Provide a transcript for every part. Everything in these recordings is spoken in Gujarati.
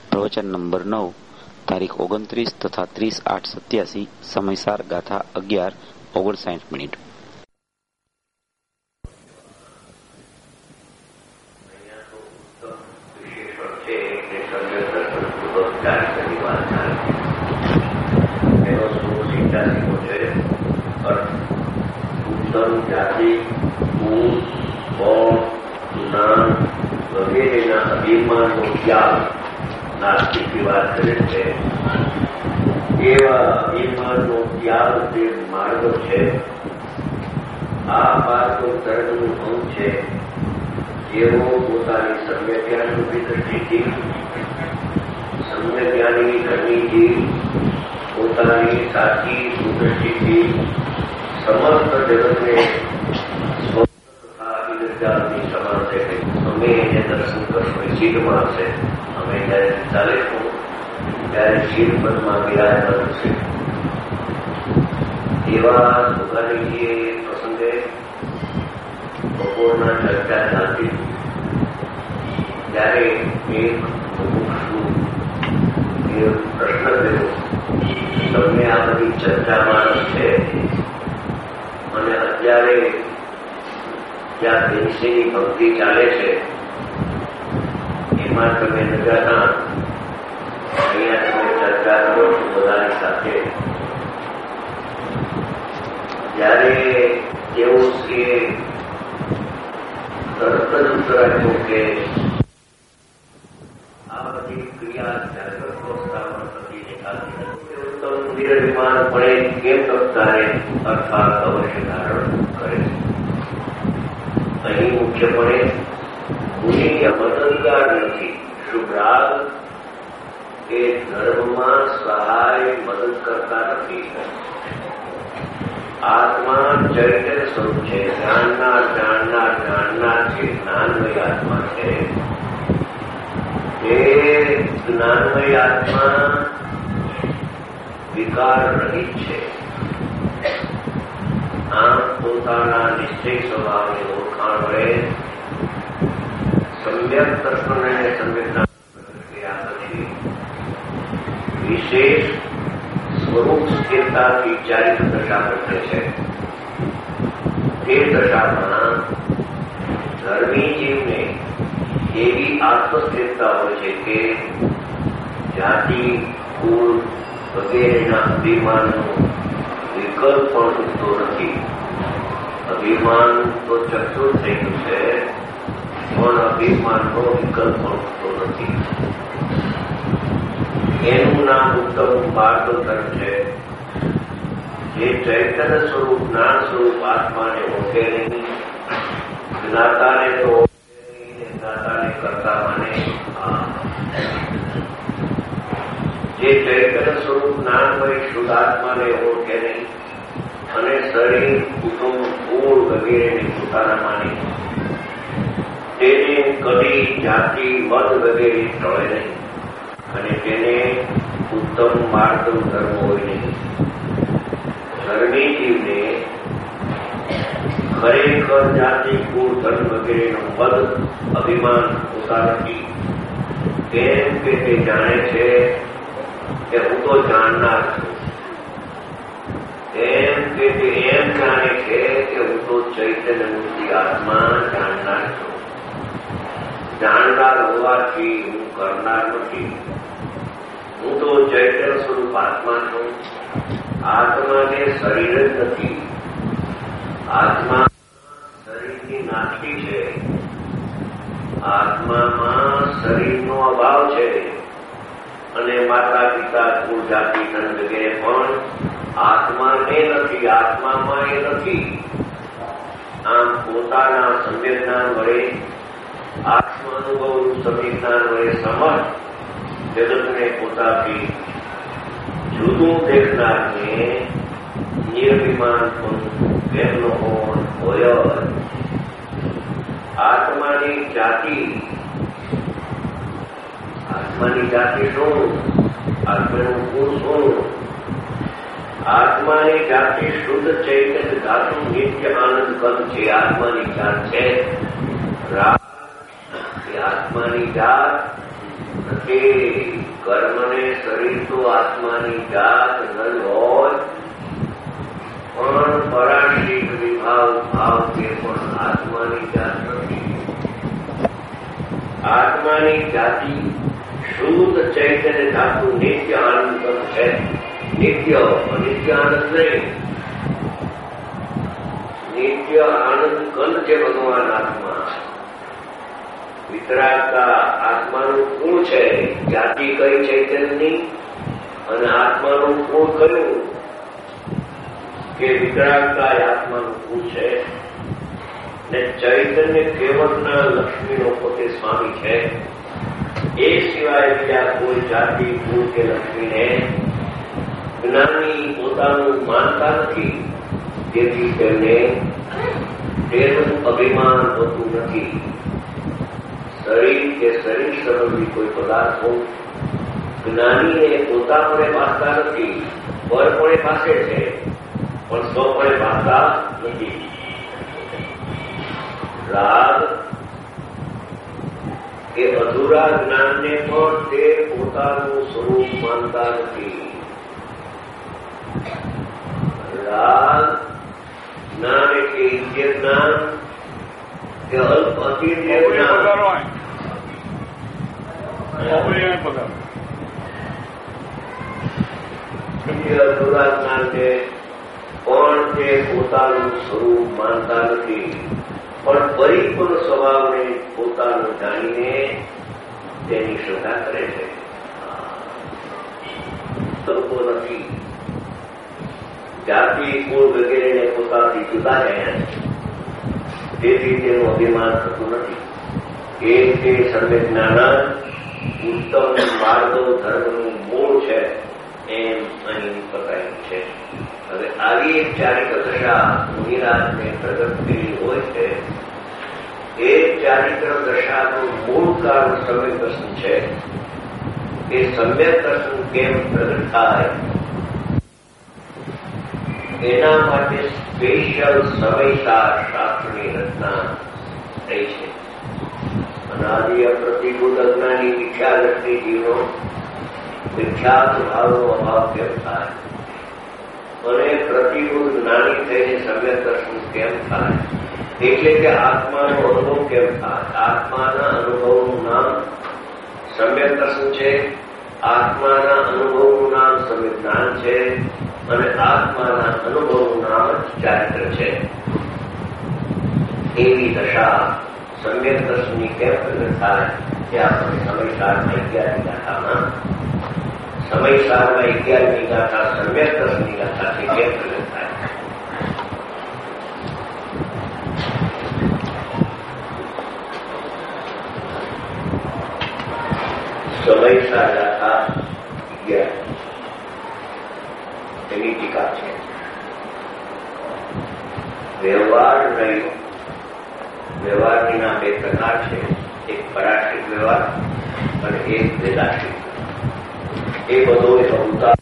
પ્રવચન નંબર 9, તારીખ 29 તથા 30/8/87, સમયસાર ગાથા 11:59. ઉત્તમ જાતિ, ગુણ, બળ, જ્ઞાન વગેરેના અભિમાનનો ત્યાગ નાસ્તિકની વાત કરે છે. એવા અભિમાનનો ત્યાગ જે માર્ગ છે, આ માર્ગ ધર્મનું અંગ છે. જેઓ પોતાની સમ્યજ્ઞાનરૂપી દ્રષ્ટિથી, સમ્યજ્ઞાની ઘરણીથી, પોતાની સાચી સુદ્રષ્ટિથી સમસ્ત જગતને વિદ્યાર્થી સમાન છે. અમે એને દર્શન કરશું, શીલ મારશે. અમે જયારે ચાલીશું ત્યારે શીલ પદમાં વિરાજમાન છે. એવા સુખાનીજીએ પ્રસંગે બપોરના ચર્ચા ચાલતી ત્યારે એક પ્રશ્ન કર્યો, તમને આ બધી ચર્ચામાં છે અને અત્યારે જ્યાં દેશની ભક્તિ ચાલે છે એમાં તમે નજાના અહીંયા તમે ચર્ચા કરો છો બધાની સાથે. જ્યારે એવું કે તરત જ ઉત્તર આપ્યો કે આ બધી ક્રિયા જાગૃત અવસ્થામાં થતી દેખાતી નથી. ઉત્તમ નિર્વિમાનપણે કેમ કરતારે અર્થાત અવશ્ય ધારણ કરે છે. અહીં મુખ્યપણે મુનિય મદદગાર નથી. શુભ્રાગ એ ધર્મમાં સહાય મદદ કરતા નથી. આત્મા ચૈતન્ય સ્વરૂપ છે. જાણનાર છે. જ્ઞાનમય આત્મા છે. એ જ્ઞાનમય આત્મા વિકાર રહિત છે. આમ પોતાના નિશ્ચય સ્વભાવની ઓળખાણ વડે સમ્યક દર્શન અને સમ્યક પ્રક્રિયા પછી વિશેષ સ્વરૂપ સ્થિરતાથી ચારિત દશા પ્રગટે છે. તે દશામાં ધર્મી જીવને એવી આત્મસ્થિરતા હોય છે કે જાતિ, કુળ વગેરેના અભિમાનનો વિકલ્પ પણ ઉઠતો નથી. અભિમાન તો ચકચૂર થઈ ગયું છે, પણ અભિમાનનો વિકલ્પ પણ ઉઠતો નથી. એનું નામ ઉત્તમ માર્ગદર્શન છે. જે ચૈતન્ય સ્વરૂપ, જ્ઞાન સ્વરૂપ આત્માને ઓળખે નહીં, જ્ઞાતાને તો ઓળખે નહીં, જ્ઞાતાને કરતા માને. જે ચૈતન્ય સ્વરૂપ જ્ઞાનમય શુદ્ધ આત્માને ઓળખે નહીં અને શરીર, કુટુંબ, કુળ વગેરેને પોતાના માની, તેને કદી જાતિ, મત વગેરે ટળે નહીં અને તેને ઉત્તમ માર્ગ ધર્મ હોય નહીં. ધર્મી જીવને ખરેખર જાતિ, કુળ, ધર્મ વગેરેનો મદ અભિમાન હોતા નથી. કેમ કે તે જાણે છે કે હું તો જાણનાર છું. એમ કે તે એમ જાણે છે કે હું તો ચૈતન્ય મૂર્તિ આત્મા જાણનાર છું. જાણનાર હોવાથી હું કરનાર નથી. હું તો ચૈતન્ય સ્વરૂપ આત્મા છું. આત્માને શરીર જ નથી. આત્મા શરીરની નાથી છે. આત્મામાં શરીરનો અભાવ છે અને માતા, પિતા, કુળ, જાતિ, ધન વગેરે પણ આત્માને નથી, આત્મામાં એ નથી. આમ પોતાના સમ્યક જ્ઞાન વડે, આત્માનુભવનું સમ્યક જ્ઞાન વડે સમજ જગતને પોતાથી જુદું દેખનારને નિર્વિમાન તેમનો હોય. આત્માની જાતિ શું? આત્માનું ગુણ શું? આત્માની જાતિ શુદ્ધ ચૈતન્ય ધાતુ નિત્ય આનંદ કદ છે. આત્માની જાત છે રાગ. આત્માની જાત કર્મને શરીર તો આત્માની જાત ન હોય, પણ પરાશિક વિભાવ ભાવ તે પણ આત્માની જાત નથી. આત્માની જાતિ શુદ્ધ ચૈતન્ય ધાતુ નિત્ય આનંદ છે. નિત્ય અનિત્ય આનંદ નહીં, નિત્ય આનંદ કંદ છે ભગવાન આત્મા. વિતરાગતા આત્માનું કુળ છે. જાતિ કઈ ચૈતન્યની અને આત્માનું કુળ કયું કે વિતરાગતા આત્માનું કુળ છે. ને ચૈતન્ય કેવળના લક્ષ્મીનો પોતે સ્વામી છે. એ સિવાય બીજા કોઈ જાતિ કુળ કે લક્ષ્મીને જ્ઞાની પોતાનું માનતા નથી. તેથી તેમને તેનું અભિમાન હોતું નથી. શરીર કે શરીર સંબંધી કોઈ પદાર્થો જ્ઞાનીને પોતાપણે પામતા નથી. પરપણે પાસે છે પણ સ્વપણે પામતા નથી. રાગ કે અધૂરા જ્ઞાનને પણ તે પોતાનું સ્વરૂપ માનતા નથી. રાગ જ્ઞાન એટલે ઇન્દ્રિય જ્ઞાન કે અલ્પ અતિન્દ્રિય જ્ઞાન, અધૂરા જ્ઞાનને પણ તે પોતાનું સ્વરૂપ માનતા નથી. પણ પરિપૂર્ણ સ્વભાવને પોતાનું જાણીને તેની શ્રદ્ધા કરે છે. લોકો નથી. જાતિ કુળ વગેરેને પોતાથી જુદા રહ્યા છે. તેથી તેનું અભિમાન થતું નથી. એ તે સર્વે જ્ઞાન ઉત્તમ માર્ગ ધર્મનું મૂળ છે એમ અહીં બતાવ્યું છે. હવે આવી એક ચારિત્ર દશા મુનિરાજને પ્રગટ કરી હોય છે. એ ચારિત્ર દશાનું મૂળ કારણ સમ્યક દર્શન છે. એ સમ્યક દર્શન કેમ પ્રગટ થાય એના માટે સ્પેશિયલ સમયસાર શાસ્ત્રની રચના થઈ છે. અનાદિ અપ્રતિભૂત અજ્ઞાની મિથ્યાદૃષ્ટિ જીવનો મિથ્યા સ્વભાવનો અભાવ કેમ થાય અને પ્રતિભૂત જ્ઞાની થઈને સમ્યક દર્શન કેમ થાય, એટલે કે આત્માનો અનુભવ કેમ થાય. આત્માના અનુભવનું નામ સમ્યક દર્શન છે. આત્માના અનુભવનું નામ સમ્યક જ્ઞાન છે અને આત્માના અનુભવનું નામ જ ચારિત્ર છે. એવી દશા સમ્યક દર્શનની કેમ પ્રગટ થાય તે આપણે સમયસારમાં 11મી ગાથામાં સમયસારમાં 11મી ગાથા સમ્યક દર્શનની ગાથાથી કેમ પ્રગટ થાય. સમયસાર ગાથા 11 એની ટીકા છે. વ્યવહાર નહીં. વ્યવહારના બે પ્રકાર છે. એક પરાશ્રિત વ્યવહાર અને એક વેદાશ્રિત. એ બધો અવતાર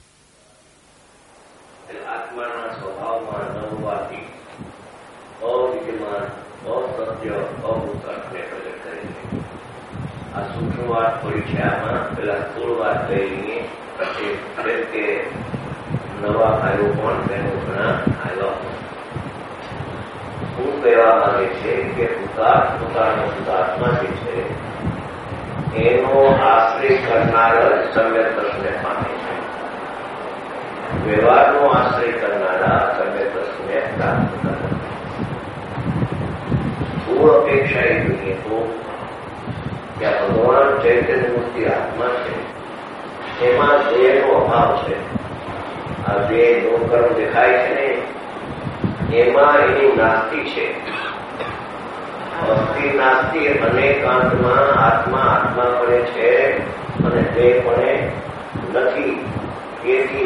આત્માના સ્વભાવમાં ન હોવાથી અવિદ્યમાન, અસત્ય, અભૂતને પ્રગટ કરે છે. આ સૂક્ષ્મ વાત પરીક્ષામાં પેલા સ્થૂળ વાત કહીએ કે નવા કાર્યો પણ તેનો ઘણા આવ્યા. શું કહેવા માંગે છે કે પોતાનો શુદ્ધાત્મા જે છે એનો આશ્રય કરનાર જ સમ્યક દર્શનને પામે છે. વ્યવહારનો આશ્રય કરનારા સમ્યક દર્શનને પ્રાપ્ત કરે. શું અપેક્ષા એ જોઈએ તો કે ભગવાન ચૈતન્ય મૂર્તિ આત્મા છે, એમાં દેહનો અભાવ છે. આ દેહ કર્મ દેખાય છે ને એમાં એની નાસ્તિ છે. અસ્થિ નાસ્તિ અનેકાંતમાં આત્મા આત્માપણે છે અને દેહપણે નથી. તેથી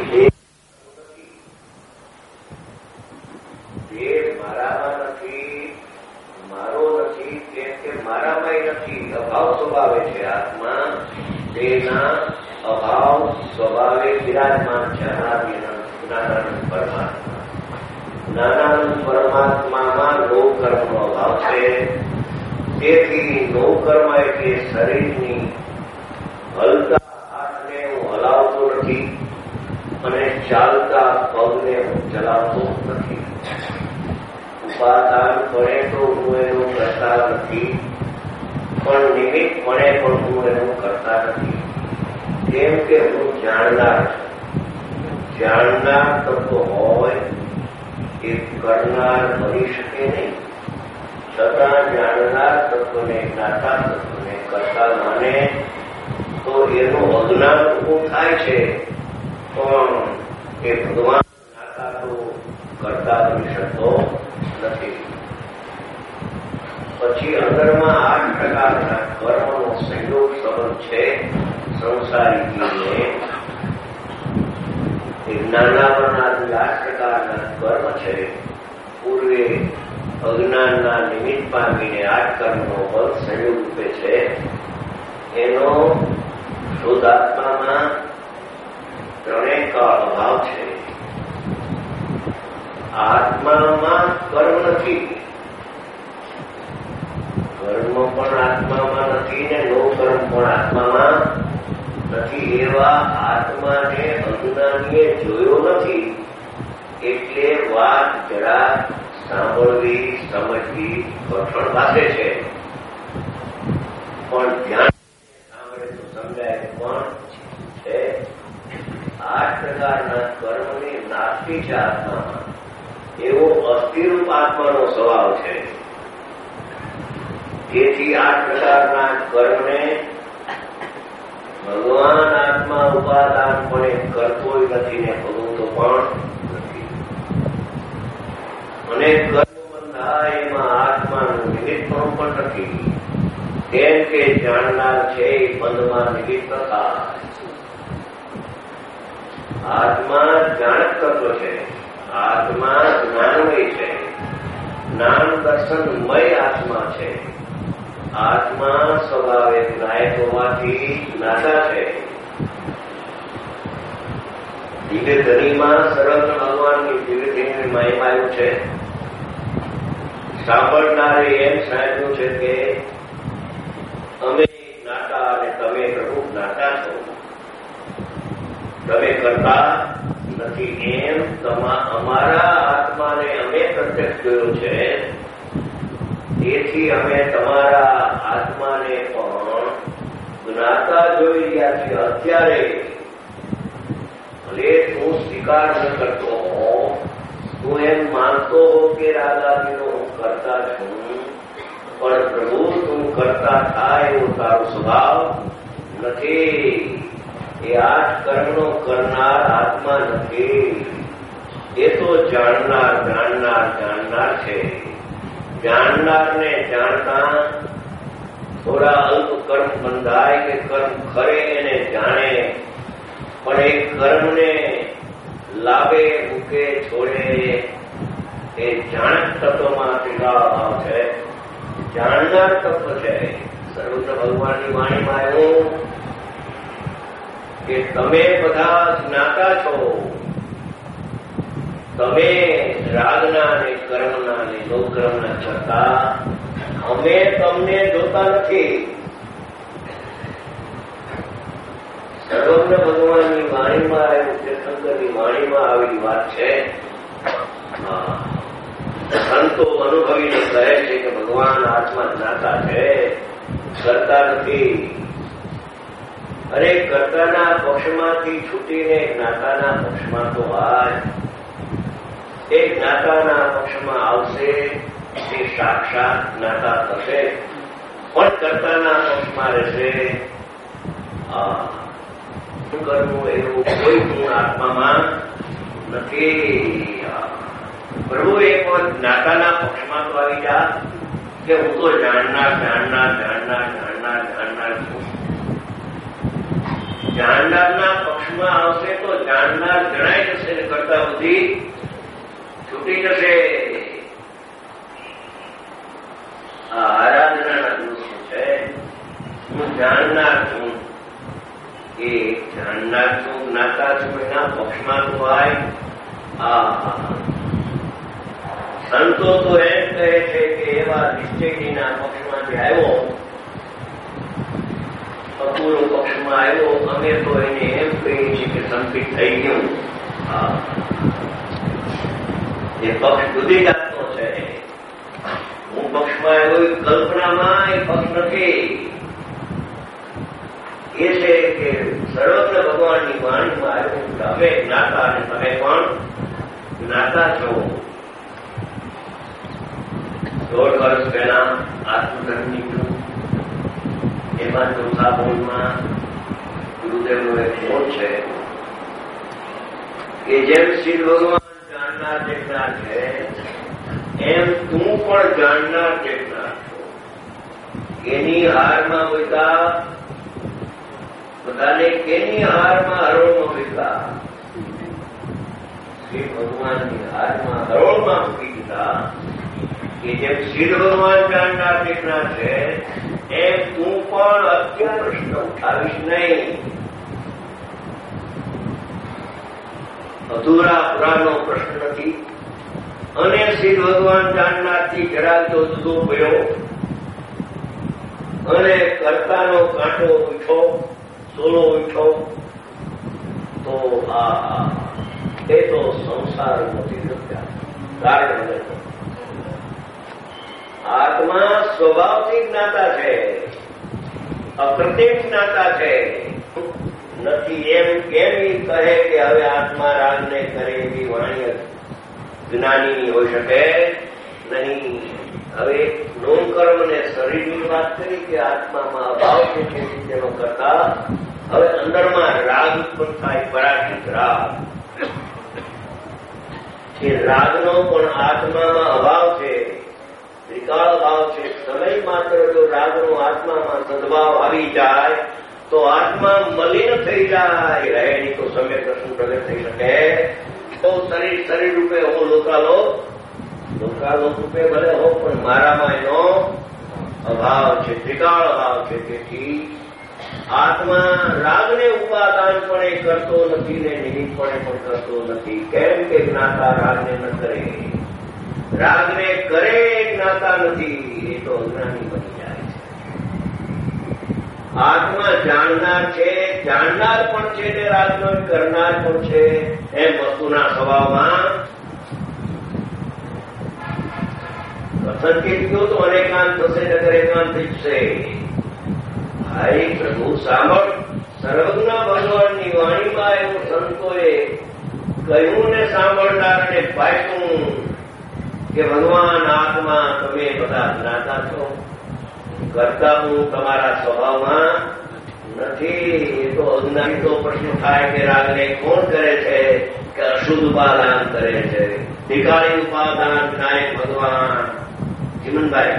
દેહ મારામાં નથી, મારો નથી, કેમ કે મારામાં નથી. અભાવ સ્વભાવે છે. આત્મા દેહના અભાવ સ્વભાવે વિરાજમાન છે. જ્ઞાનાનંદ પરમાત્મા. જ્ઞાનાનંદ પરમાત્મામાં લોક કર્મનો અભાવ છે. તેથી લોક કર્મ એટલે શરીરની હલતા હાથને હું હલાવતો નથી અને ચાલતા પગને હું ચલાવતો નથી. ઉપાદાનપણે તો હું એનું કરતા નથી, પણ નિમિત્તપણે પણ હું એનું કરતા નથી. કેમ કે હું જાણનાર છું. જાણનાર તત્વ હોય એ કરનાર બની શકે નહીં. છતાં જાણનાર તત્વને, જ્ઞાતા તત્વને કરતા માને તો એનું અજ્ઞાન ઉભું થાય છે. પણ એ ભગવાન જ્ઞાતા તો કરતા બની શકતો નથી. પછી અંદરમાં 8 પ્રકારના કર્મનો સંયોગ સંબંધ છે સંસારી જીવને. જ્ઞાનાવરણાથી 8 પ્રકારના કર્મ છે. પૂર્વે અજ્ઞાનના નિમિત્ત પામીને 8 કર્મનો બળ સંયોગ રૂપે છે. એનો શુદ્ધાત્મામાં 3 કાળ અભાવ છે. આત્મામાં કર્મ નથી, કર્મ પણ આત્મામાં નથી ને નો કર્મ પણ આત્મામાં નથી. એવા આત્માને અજ્ઞાનીએ જોયો નથી. એટલે વાત જરા સાંભળવી, સમજવી કઠણ પાસે છે. પણ ધ્યાન સાંભળે તો સમજાય પણ છે. 8 પ્રકારના કર્મની નાસ્તી છે આત્મામાં. એવો અસ્થિરૂપ આત્માનો સ્વભાવ છે. તેથી 8 પ્રકારના કર્મને ભગવાન આત્મા ઉપાદાનપણે કરતો નથી ને ભોગવતો પણ નથી. અને કર્મ બંધાય એમાં આત્માનું નિમિત્તપણું પણ નથી. કેમ કે જાણનાર છે એ બંધમાં નિમિત્ત થાય. આત્મા જાણક તત્વ છે. આત્મા જ્ઞાનમય છે. જ્ઞાન દર્શનમય આત્મા છે. આત્મા સ્વભાવે નાયક હોવાથી જ્ઞાતા છે. દિવ્ય ધનીમાં સરળ ભગવાનની દિવ્ય ધનીની મહિમા આવ્યું છે. સાંભળનારે એમ સાંભળ્યું છે કે અમે જ્ઞાતા અને તમે પ્રભુ જ્ઞાતા છો, તમે કરતા નથી. એમ અમારા આત્માને અમે પ્રત્યક્ષ જોયો છે. તેથી અમે તમારા આત્માને પણ જ્ઞાતા જોઈ રહ્યા છીએ. અત્યારે ભલે તું સ્વીકાર ન કરતો હો, તું એમ માનતો હો કે રાગાદીનો હું કરતા છું, પણ પ્રભુ તું કરતા થાય એવો તારો સ્વભાવ નથી. એ 8 કર્મનો કરનાર આત્મા નથી. એ તો જાણનાર જાણનાર છે. જાણનારને જાણતા થોડા અલ્પ કર્મ બંધાય કે કર્મ ખરે એને જાણે, પણ એ કર્મને લાવે, મૂકે, છોડે એ જાણક તત્વમાં ટીકાળ ભાવ છે. જાણનાર તત્વ છે. સર્વત્ર ભગવાનની વાણીમાં એવું કે તમે બધા જ્ઞાતા છો. તમે રાગના અને કર્મના અને લોકર્મના છતાં અમે તમને જોતા નથી. સર્વજ્ઞ ભગવાનની વાણીમાં આવ્યું છે, શંકરની વાણીમાં આવેલી વાત છે. સંતો અનુભવીને કહે છે કે ભગવાન આત્મા જ્ઞાતા છે, કરતા નથી. અને કર્તાના પક્ષમાંથી છૂટીને જ્ઞાતાના પક્ષમાં તો આજ એ જ્ઞાતાના પક્ષમાં આવશે. એ સાક્ષાત જ્ઞાતા થશે, પણ કર્તાના પક્ષમાં રહેશે. શું કરવું એવું કોઈ ગુણ આત્મામાં નથી. પ્રભુ એક વખત જ્ઞાતાના પક્ષમાં તો આવી જા કે હું તો જાણનાર છું. જાણનારના પક્ષમાં આવશે તો જાણનાર જણાઈ જશે ને કરતા બુદ્ધિ છૂટી જશે. આ આરાધનાના દિવસો છે. હું જાણનાર છું, એ જાણનાર છું, જ્ઞાતા છું, એના પક્ષમાં તો આય. સંતો તો એમ કહે છે કે એવા નિશ્ચયજીના પક્ષમાંથી આવ્યો, અપૂરો પક્ષમાં આવ્યો, અમે તો એને એમ કહીએ છીએ કે સંકિત થઈ ગયું. એ પક્ષ જુદી જાતનો છે. હું પક્ષમાં આવ્યો કલ્પનામાં એ પક્ષ નથી. એ છે કે સર્વત્ર ભગવાનની વાણીમાં આવ્યું તમે જ્ઞાતા અને તમે પણ જ્ઞાતા છો. 16 વર્ષ પહેલા આત્મધર્મ નીકળ્યું. એમાં ચોથા બોલમાં ગુરુદેવનો એક મોટ છે કે જેમ શ્રી ભગવાન જાણનાર દેખનાર છે એમ તું પણ જાણનાર દેખનાર છો. એની હારમાં બધાને કેની હારમાં હરોળમાં મૂક્યા? શ્રી ભગવાનની હારમાં હરોળમાં મૂકી દીધા. કે જેમ શ્રી ભગવાન જાણનાર દેખનાર છે એમ તું પણ અત્યારે પ્રશ્ન ઉઠાવીશ નહીં. અધૂરા પુરાનો પ્રશ્ન નથી. અને શ્રી ભગવાન જાણનારથી જરાક જો જુદો પડ્યો અને કર્તાનો કાંટો ઉઠો સોલો ઉઠો તો એ તો સંસાર નથી શકતા. કારણ આત્મા સ્વભાવથી જ્ઞાતા છે, અકૃત્રિમ જ્ઞાતા છે. નથી એમ કેમ કહે કે હવે આત્મા રાગને કરે એવી વાણી જ્ઞાની હોઈ શકે નહીં. હવે નોકર્મ ને શરીરની વાત કરી કે આત્મામાં અભાવ છે તેનો કરતા હવે અંદરમાં રાગ ઉત્પન્ન થાય, પરાજિત રાગ. એ રાગનો પણ આત્મામાં અભાવ છે, ત્રિકાળ ભાવ છે. સમય માત્ર જો રાગનો આત્મામાં સદભાવ આવી જાય તો આત્મા મલિન થઈ જાય. રહેણી તો સમય દર્શન પ્રગટ થઈ શકે. તો શરીર રૂપે હું લોકાલોક રૂપે ભલે હો પણ મારામાં એનો અભાવ છે, ત્રિકાળ અભાવ છે. તેથી આત્મા રાગને ઉપાદાનપણે કરતો નથી ને નિમિત્તપણે પણ કરતો નથી. કેમ કે જ્ઞાતા રાગને ન કરે, રાગને કરે જ્ઞાતા નથી. એ તો અજ્ઞાની બની જાય છે. આત્મા જાણનાર છે, જાણનાર પણ છે ને રાગનો કરનાર પણ છે. એમ વસ્તુના સ્વભાવમાં સંકેત ગયો તો અનેકાંત થશે નગર એકાંત થશે. ભાઈ પ્રભુ સાંભળ, સર્વજ્ઞ ભગવાનની વાણીમાં એવું સંતોએ કહ્યું ને સાંભળનારને પાછું કે ભગવાન આત્મા તમે બધા જ્ઞાતા છો, કરતા હું તમારા સ્વભાવમાં નથી. એ તો અજ્ઞાની તો પ્રશ્ન થાય કે રાગને કોણ કરે છે કે અશુદ્ધ ઉપાદાન કરે છે. ત્રિકાળી ઉપાદાન થાય ભગવાન. ચિમનભાઈ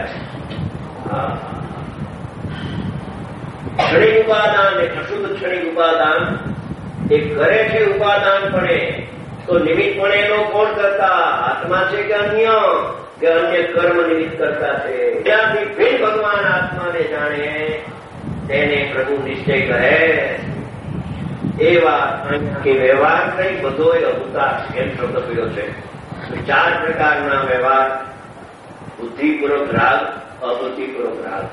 ક્ષણિક ઉપાદાન એ અશુદ્ધ ક્ષણિક ઉપાદાન એ કરે છે ઉપાદાનપણે. તો નિમિત્તપણે એનો કોણ કરતા? આત્મા છે કે અન્ય કર્મ નિમિત્ત કરતા છે. ત્યાંથી ફેર ભગવાન આત્માને જાણે તેને પ્રભુ નિશ્ચય કહે. એ વાત કે વ્યવહાર નહીં બધો અવતાર એમ શબ્દ કર્યો છે. 4 પ્રકારના વ્યવહાર: બુદ્ધિપૂર્વક રાગ, અબુદ્ધિપૂર્વક રાગ.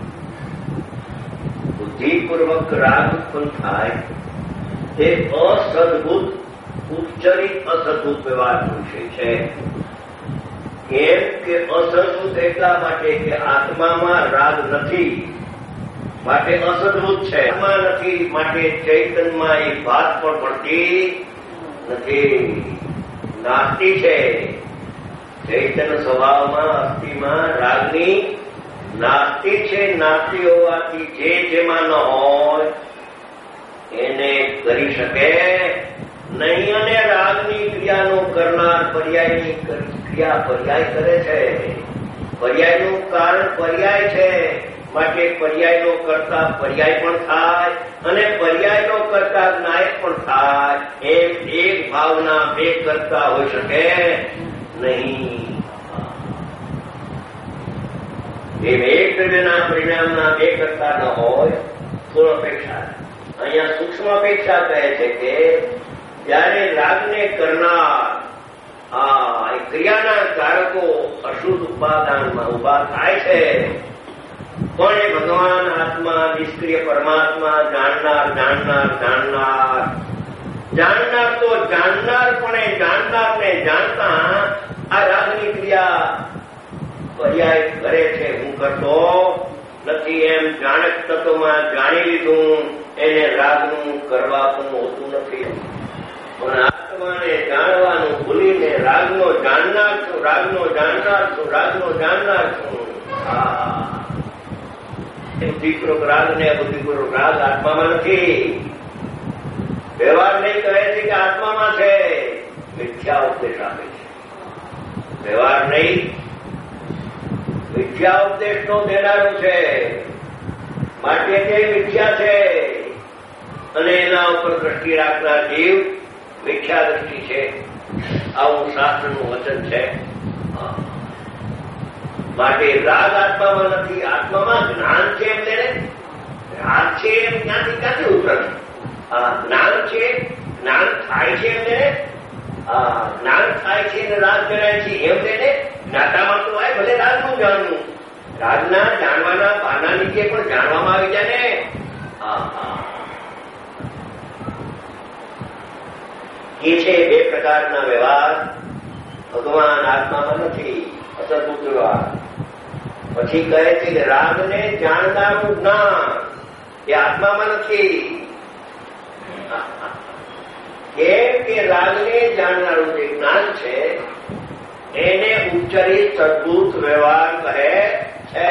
બુદ્ધિપૂર્વક રાગ ઉત્પન્ન થાય તે અસદભૂત ઉપચરિત અસદભૂત વ્યવહારનો વિષય છે. કેમ કે અસદભૂત એટલા માટે કે આત્મામાં રાગ નથી માટે અસદભૂત છે. આત્મા નથી માટે ચૈતન્યમાં એ વાત પણ પડતી નથી, નાસ્તિ છે. ચૈતન્ય સ્વભાવમાં અસ્થિમાં રાગની નાસ્તિ છે. નાસ્તિ હોવાથી જે જેમાં ન હોય એને કરી શકે નહીં. અને રાગની ક્રિયાનો કરનાર પર્યાયની ક્રિયા પર્યાય કરે છે. પર્યાયનું કારણ પર્યાય છે માટે પર્યાયનો કરતા પર્યાય પણ થાય અને પર્યાયનો કરતા નાયક પણ થાય. એમ એક ભાવના બે કરતા હોઈ શકે નહીં. એમ એક દ્રવ્યના પરિણામના બે કરતા ન હોય તો અપેક્ષા. અહીંયા સૂક્ષ્મ અપેક્ષા કહે છે કે જ્યારે રાગને કરનાર ક્રિયાના કારકો અશુદ્ધ ઉપાદાનમાં ઉભા થાય છે પણ એ ભગવાન આત્મા, નિષ્ક્રિય પરમાત્મા, જાણનાર જાણનાર જાણનાર જાણનાર તો જાણનાર પણ એ જાણનારને જાણતા આ રાગની ક્રિયા પર્યાય કરે છે. હું કરતો નથી એમ જાણક તત્વમાં જાણી લીધું, એને રાગનું કરવા પણ હોતું નથી. પણ આત્માને જાણવાનું ભૂલીને રાગનો જાણનાર છું, રાગનો જાણનાર છું, રાગનો જાણનાર છું. બુદ્ધિપૂર્વક રાગ ને બુદ્ધિપૂર્વક રાગ આત્મામાં નથી. વ્યવહાર નહીં કહે છે કે આત્મામાં છે, મિથ્યા ઉપદેશ આપે છે. વ્યવહાર નહીં, મિથ્યા ઉપદેશ નો દેનારું છે, માટે તે મિથ્યા છે. અને એના ઉપર દ્રષ્ટિ રાખનાર જીવ મિથ્યા દ્રષ્ટિ છે. આવું શાસ્ત્રનું વચન છે. માટે રાગ આત્મામાં નથી, આત્મામાં જ્ઞાન છે. એમને રાગ છે એમ ક્યાંથી ઉતરશે? જ્ઞાન છે, જ્ઞાન થાય છે. એમને જ્ઞાન થાય છે અને રાગ જણાય છે. એમને જ્ઞાતામાં તો હોય ભલે રાગનું જાણવું, રાગના જાણવાના બહાના નીચે પણ જાણવામાં આવી જાય ને. એ છે બે પ્રકારના વ્યવહાર. ભગવાન આત્મામાં નથી, અસદભૂત વ્યવહાર. પછી કહે છે કે રાગને જાણનારું જ્ઞાન એ આત્મામાં નથી. કેમ કે રાગને જાણનારું જે જ્ઞાન છે એને ઉચ્ચરિત સદભૂત વ્યવહાર કહે છે.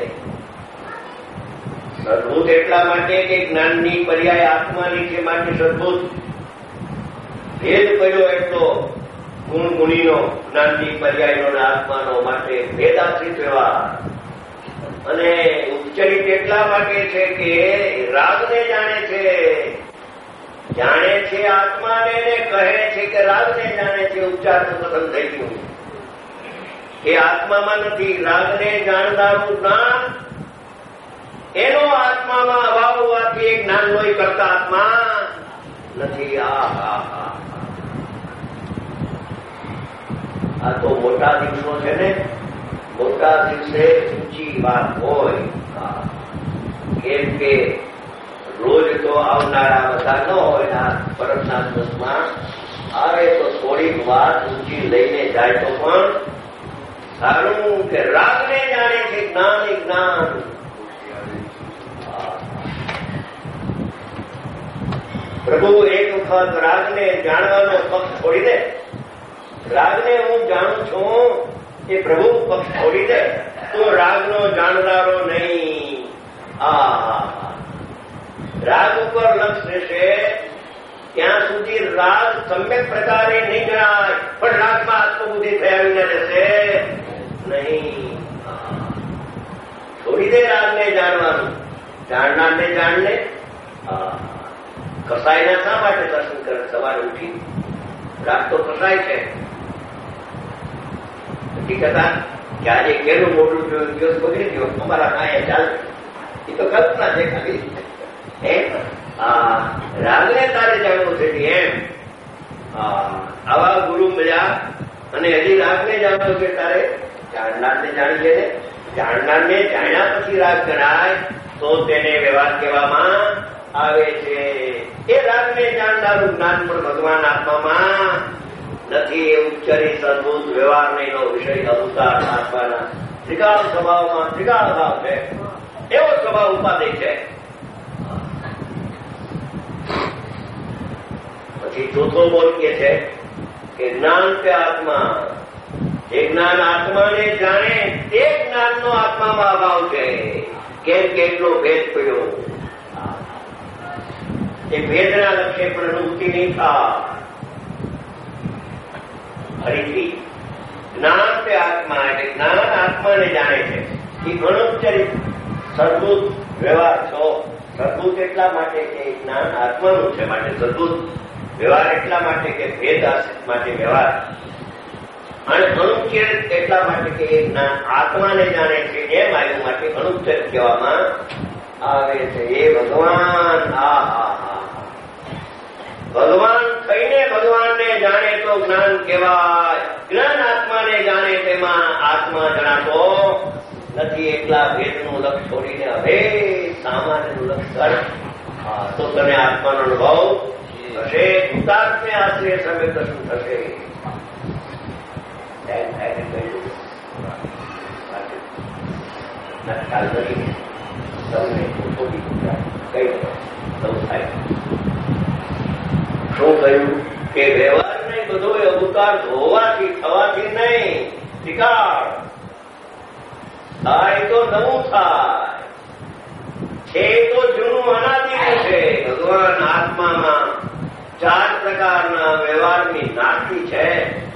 સદભૂત એટલા માટે કે જ્ઞાનની પર્યાય આત્માની છે, માટે સદભૂત. ભેદ કર્યો એટલો ગુણ ગુણીનો, જ્ઞાનની પર્યાયનો આત્માનો, માટે ભેદાશ્રિત વ્યવહાર. અને ઉચ્ચરિત એટલા માટે છે કે રાગને જાણે છે, જાણે છે આત્માને ને કહે છે કે રાગને જાણે છે. ઉચ્ચાર તો પસંદ થઈ ગયું. એ આત્મામાં નથી. રાગને જાણનારું જ્ઞાન એનો આત્મામાં અભાવ હોવાથી એ જ્ઞાન લોહી કરતા આત્મા નથી. આ તો મોટા દિવસો છે ને, મોટા દિવસે ઊંચી વાત હોય. કેમ કે રોજ તો આવનારા બધા ન હોય. પરમના દિવસમાં આવે તો થોડીક વાત ઊંચી લઈને જાય તો પણ સારું. કે રાગને જાણે છે, જ્ઞાન એ જ્ઞાન. પ્રભુ એક વખત રાગને જાણવાનો પક્ષ છોડી દે. રાગને હું જાણું છું એ પ્રભુ પક્ષ છોડી દે તો રાગનો જાણનારો નહીં. રાગ ઉપર લક્ષ રહેશે ત્યાં સુધી રાગ સમ્યક પ્રકારે નહીં જણાય, પણ રાગમાં આત્મબુદ્ધિ થયાવીને રહેશે નહીં. છોડી દે રાગને જાણવાનું, જાણનારને જાણને. કસાયના શા માટે દર્શન કરે? સવારે ઉઠી રાગ તો કસાય છે. નથી કહેતા કે આજે કેનું મોટું જોયું, દિવસ બગડી ગયો, અમારા કાંઈ ચાલશે. એ તો કલ્પના છે ખાલી. રાગને તારે જાણવું છે એમ. આવા ગુરુ મળ્યા અને હજી રાગને જાણવું છે તારે. જાણનારને જાણી લે. જાણનારને જાણ્યા પછી રાગ ગણાય તો તેને વ્યવહાર કહેવામાં આવે છે. એ રાગને જાણનારું જ્ઞાન પણ ભગવાન આત્મામાં નથી. એ ઉચ્ચરી સદભૂત વ્યવહાર નહીંનો વિષય અવતાર આત્માના ત્રિકાળ સ્વભાવમાં ત્રિકાળ ભાવ છે. એવો સ્વભાવ ઉપાધિ છે. પછી ચોથો બોલ કે છે કે જ્ઞાન કે આત્મા. જે જ્ઞાન આત્માને જાણે તે જ્ઞાનનો આત્મામાં અભાવ છે. કેમ કે એટલો ભેદ પડ્યો. એ ભેદના લક્ષ્ય પણ અનુભૂતિ નહીં થાય. ફરીથી જ્ઞાન તે આત્મા એટલે જ્ઞાન આત્માને જાણે છે. એ અનુચ્ચરિત સદભૂત વ્યવહાર છો. સદભૂત એટલા માટે કે જ્ઞાન આત્માનું છે, માટે સદભૂત વ્યવહાર એટલા માટે કે ભેદ આશ્રિત માટે વ્યવહાર. અને અનુચ્ચરિત એટલા માટે કે એ જ્ઞાન આત્માને જાણે છે એમ આવ્યું, માટે અનુચ્ચરિત કહેવામાં આવે છે. એ ભગવાન ભગવાન થઈને ભગવાનને જાણે તો જ્ઞાન કહેવાય. જ્ઞાન આત્માને જાણે તેમાં આત્મા જણાતો નથી એકલા ભેદનું લક્ષ છોડીને હવે સામાન્યનું લક્ષ કર, તો તને આત્માનો અનુભવ થશે. ભૂતાત્મે આશ્રય સમ્યક દર્શન થશે. ખ્યાલ નથી તમને છોડી કઈ સૌ થાય. શું કહ્યું કે વ્યવહાર નહીં બધો અવતાર હોવાથી થવાથી નહીં, વિકાર થાય તો નવું થાય છે, તો જૂનું અનાદિનું છે. ભગવાન આત્મામાં 4 પ્રકારના વ્યવહારની નાસ્તિ છે.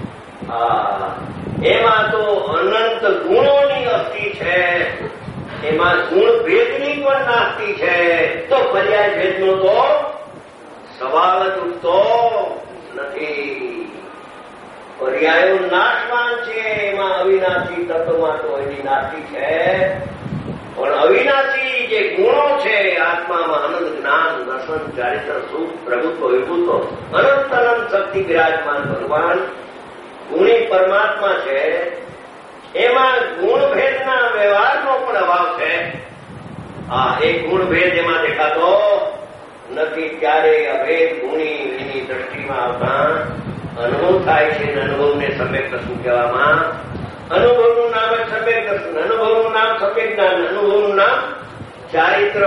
એમાં તો અનંત ગુણોની અસ્થિ છે, એમાં ગુણ ભેદની પણ નાસ્તિ છે. તો પર્યાય ભેદનો તો સવાલ જ ઉઠતો નથી. પર્યાયો નાશવાન છે, એમાં અવિનાશી તત્વમાં તો એની નાસ્તિ છે. પણ અવિનાશી જે ગુણો છે આત્મામાં, અનંત જ્ઞાન, દર્શન, ચારિત્ર, સુખ, પ્રભુત્વ, વિભુત્વ, અનંત અનંત શક્તિ બિરાજમાન ભગવાન ગુણી પરમાત્મા છે. એમાં ગુણભેદના વ્યવહારનો પણ અભાવ છે. એક ગુણભેદ એમાં દેખાતો નથી. ત્યારે અભેદ ગુણી એની દ્રષ્ટિમાં આવતા અનુભવ થાય છે. અનુભવને સમ્યક દર્શન કહેવામાં. અનુભવનું નામ જ સમ્યક દર્શન, અનુભવનું નામ સમ્યક જ્ઞાન, અનુભવનું નામ ચારિત્ર.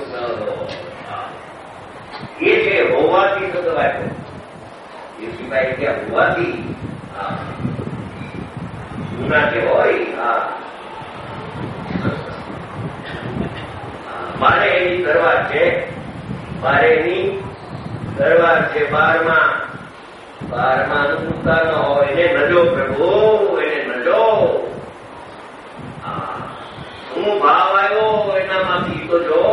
એ છે હોવાથી તો દવાય એ સિવાય કે હોવાથી ગુના જે હોય મારે એની દરવાર છે, મારે એની દરવાર છે. 12માં અનુકૂળતા ન હોય એને નજો પ્રભુ, એને નજો. શું ભાવ આવ્યો એનામાંથી તો જો.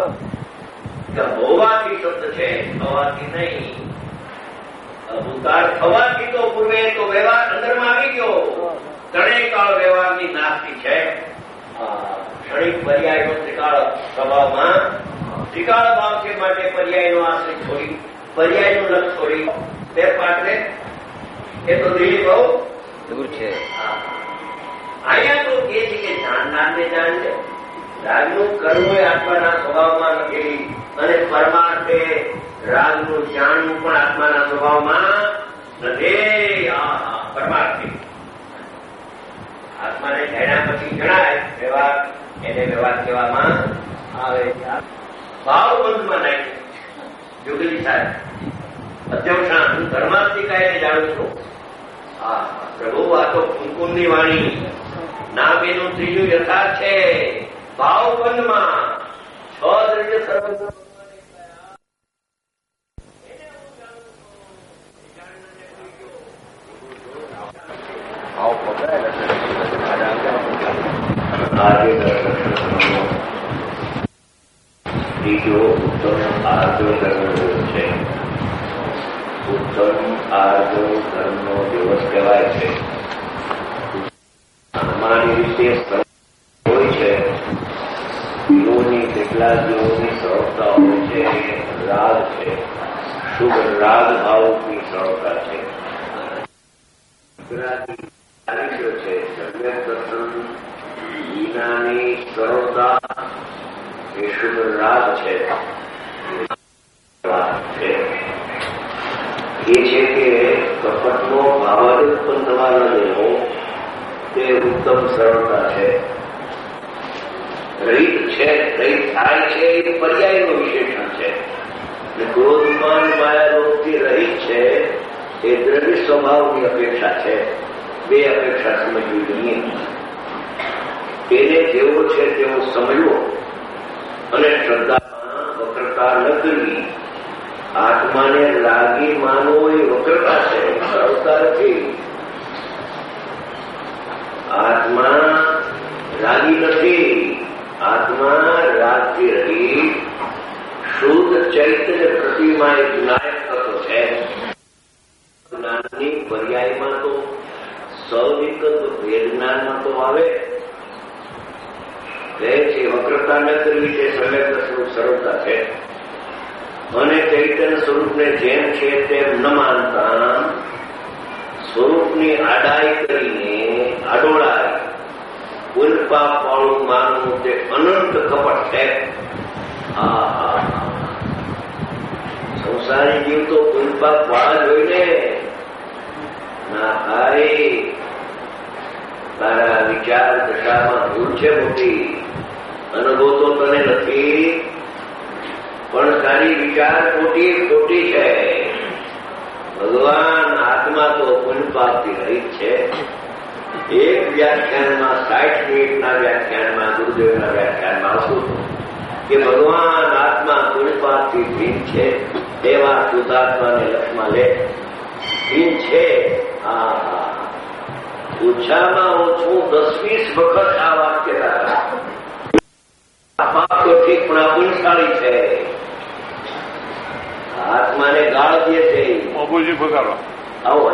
હોવાથી શબ્દ છે, થવાથી નહીં. અવતાર થવાથી તો પૂર્વે તો વ્યવહાર અંદરમાં આવી ગયો. ત્રણેયકાળ વ્યવહારની નાસ્તિ છે. ક્ષણિક પર્યાયનો ત્રિકાળ સ્વભાવમાં ત્રિકાળ ભાવ છે, માટે પર્યાયનો આશ્રય છોડી, પર્યાયનું લક્ષ છોડી તે પાઠને એ તો દિલ્હી બહુ દૂર છે. અહીંયા તો એ છે કે જાણનારને જાણજે. રાગનું કરવું એ આત્માના સ્વભાવમાં નથી, અને પરમાર્થે રાગનું જાણવું પણ આત્માના સ્વભાવમાં નથી. પરમાર્થે આત્માને જાણ્યા પછી જણાય વ્યવહાર, એને વ્યવહાર કહેવામાં આવે. ભાવબંધમાં નહીં. જોગલી સાહેબ અધ્યક્ષા હું ધર્માસ્તિકાઈને જાણું છું. પ્રભુ આ તો કુમકુમની વાણી નામ એનું ત્રીજું યથાર્થ છે. ભાવબંધમાં 6 દ્રવ્ય સર્વત્ર ત્રીજો ઉત્તમ આર્જો ધર્મ છે. ઉત્તમ આર્જો ધર્મનો દિવસ કહેવાય છે. સામાન્ય રીતે હોય છે, જીવોની કેટલા જીવોની સરળતા હોય છે. રાગ છે, શુભ રાગ ભાવની સરળતા છે. ચારિત્ર્ય છે, સમ્યક દર્શન વિનાની સરળતા એ શુભ રાગ છે. એ છે કે કપટનો ભાવ જ ઉત્પન્ન થવા ન દેવો, તે ઉત્તમ સરળતા છે. રહિત છે, રહિત થાય છે એ પર્યાયનું વિશેષણ છે. ક્રોધમાન માયાલોભથી રહિત છે એ દ્રવ્ય સ્વભાવની અપેક્ષા છે. 2 અપેક્ષા સમજવી જોઈએ. તેને જેવો છે તેવો સમજવો અને શ્રદ્ધામાં વક્રતા ન કરવી. આત્માને રાગી માનવો એ વક્રતા છે, સરળતા નથી. આત્મા રાગી નથી. આત્મા રાગથી રહિત શુદ્ધ ચૈતન્ય પ્રતિમા એક નાયક તત્વ છે. જ્ઞાનની પર્યાયમાં તો સવિકત ભેદ જ્ઞાનમાં તો આવે કહે છે વક્રતા ન કરવી તે સમ્યક દર્શન સરળતા છે. અને ચૈતન્ય સ્વરૂપને જેમ છે તેમ ન માનતા સ્વરૂપની આડાઈ કરીને આડોળાઈ પુનપાપ વાળું માનવું તે અનંત કપટ છે. સંસારી જીવ તો પુનપાપ વાળા જ હોય ને. ના ભાઈ, તારા વિચાર દશામાં ભૂલ છે મોટી. અનુભવ તો તને નથી, પણ તારી વિચાર ખોટી છે. ભગવાન આત્મા તો પુનપાપથી રહિત છે. એક વ્યાખ્યાનમાં 60 મિનિટના વ્યાખ્યાનમાં ગુરુદેવના વ્યાખ્યાનમાં આવતું હતું કે ભગવાન આત્મા પુનપાપથી ભીન છે. એવા શુદ્ધાત્માને લક્ષમાં લે. ભીન છે. ઓછામાં ઓછું 10-20 વખત આ વાક્ય પાપ તો ઠીક પણ આ પુણ્યશાળી છે. આત્માને ગાળ દે છે. બાપુજી પધારો. આવો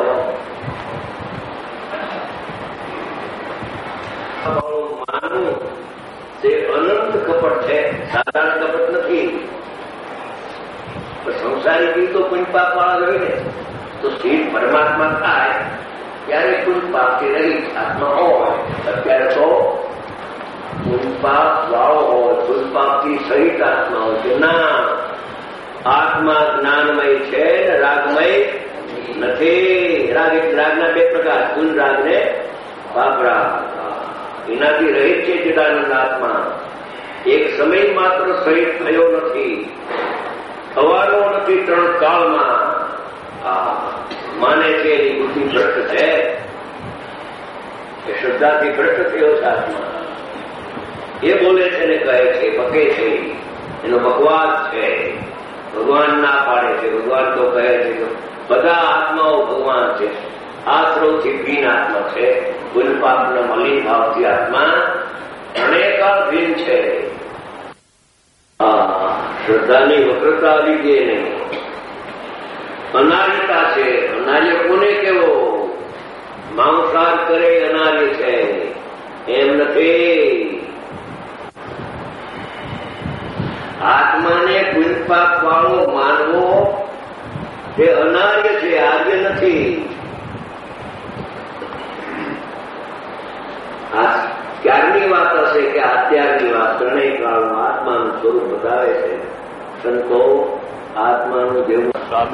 માનવું તે અનંત કપટ છે, સાધારણ કપટ નથી. સંસારી જીવ તો પુણ્યપાપ વાળા હોય ને, તો સ્થિર પરમાત્મા થાય ત્યારે પુણ્યપાપથી રહિત આત્મા હોય. અત્યારે તો પુણ્યપાપ વાળો હોય, પુણ્યપાપથી સહિત આત્મા હોય છે. ના, આત્મા જ્ઞાનમય છે, રાગમય નથી. રાગના 2 પ્રકાર, ગુણ રાગ ને પાપ રાગ. એનાથી રહિત છે ચિદાનંદ આત્મા. એક સમય માત્ર સહિત થયો નથી, થવાનો નથી 3 કાળમાં. માને છે એની બુદ્ધિ ભ્રષ્ટ છે, એ શ્રદ્ધાથી ભ્રષ્ટ થયો છે આત્મા. એ બોલે છે ને કહે છે, બકે છે, એનો બકવાસ છે. ભગવાન ના પાડે છે. ભગવાન તો કહે છે કે બધા આત્માઓ ભગવાન છે. આશ્રવથી ભીન આત્મા છે. પુનપાપના મલિન ભાવથી આત્મા અનેકાળ ભીન છે. શ્રદ્ધાની વક્રતા આવી ગઈ નહીં. અનાર્યતા છે. અનાર્ય કોને કેવો? માંસાહાર કરે અનાર્ય છે, એમ નથી. આત્માને પુનપાપ વાળો માનવો તે અનાર્ય છે, આર્ય નથી. ક્યારની વાત હશે કે અત્યારની વાત? 3 કાળમાં આત્માનું સ્વરૂપ બતાવે છે. સંતો આત્માનું જેવું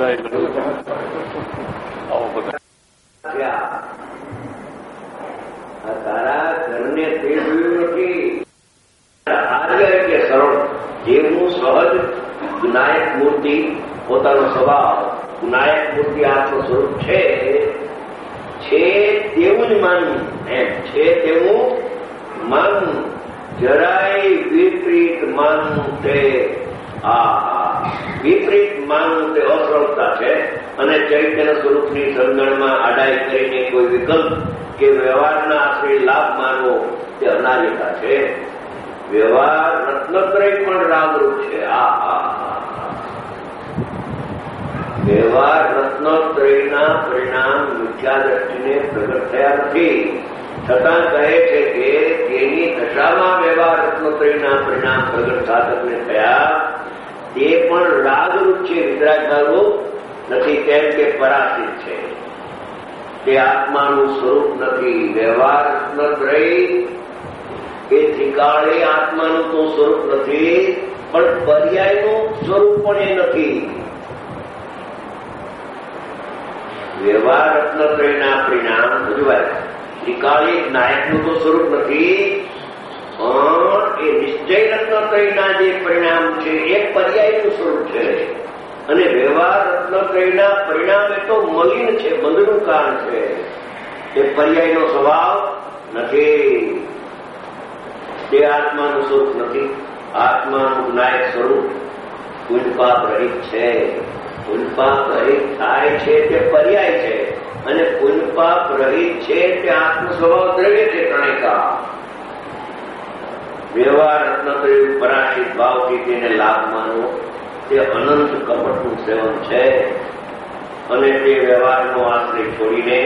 તારા ઘરને તે જોયું નથી. આર્ય એટલે સરળ, જેવું સહજ વિનાયક મૂર્તિ પોતાનો સ્વભાવ, વિનાયક મૂર્તિ આત્મ સ્વરૂપ છે તેવું જ માનવું. એમ છે તેવું માનવું. જરાય વિપરીત માનવું તે વિપરીત માનવું તે અસરળતા છે. અને ચૈતન્ય સ્વરૂપની સમજણમાં આડાઈ કરીને કોઈ વિકલ્પ કે વ્યવહારના આશ્રય લાભ માનવો તે અનાર્યતા છે. વ્યવહાર રત્નત્રય પણ રાગરૂપ છે. વ્યવહાર રત્નત્રયના પરિણામ મિથ્યા દ્રષ્ટિને પ્રગટ થયા નથી. છતાં કહે છે કે જેની દશામાં વ્યવહાર રત્નત્રયના પરિણામ પ્રગટ સાધકને થયા તે પણ રાગરૂપ છે, વિતરાગરૂપ નથી. કેમ કે પરાશિત છે, તે આત્માનું સ્વરૂપ નથી. વ્યવહાર રત્નત્રય એ ત્રિકાળે આત્માનું તો સ્વરૂપ નથી, પણ પર્યાયનું સ્વરૂપ પણ એ નથી. વ્યવહાર રત્નત્રયના પરિણામ ભજવાય. ત્રિકાળી નાયકનું તો સ્વરૂપ નથી, પણ એ નિશ્ચય રત્નત્રયના જે પરિણામ છે એ પર્યાયનું સ્વરૂપ છે. અને વ્યવહાર રત્નત્રયના પરિણામ એ તો મલિન છે, બંધનું કારણ છે. એ પર્યાયનો સ્વભાવ નથી. તે આત્માનું સ્વરૂપ નથી. આત્માનું નાયક સ્વરૂપ પુનપાપ રહિત છે. પુનપાપ રહિત થાય છે તે પર્યાય છે, અને પુનપાપ રહિત છે તે આત્મ સ્વભાવ દ્રવ્ય છે. 3 કાળ વ્યવહાર રત્નત્રય પરાશિત ભાવથી તેને લાભ માનવો તે અનંત કપટનું સેવન છે. અને તે વ્યવહારનો આશ્રય છોડીને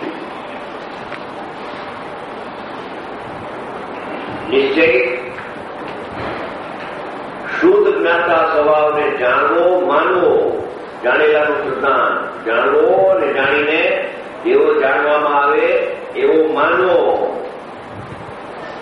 નિશ્ચય શુદ્ધ જ્ઞાતા સ્વભાવને જાણવો, માનવો. જાણેલાનું સિદ્ધાંત જાણવો અને જાણીને એવો જાણવામાં આવે એવો માનવો.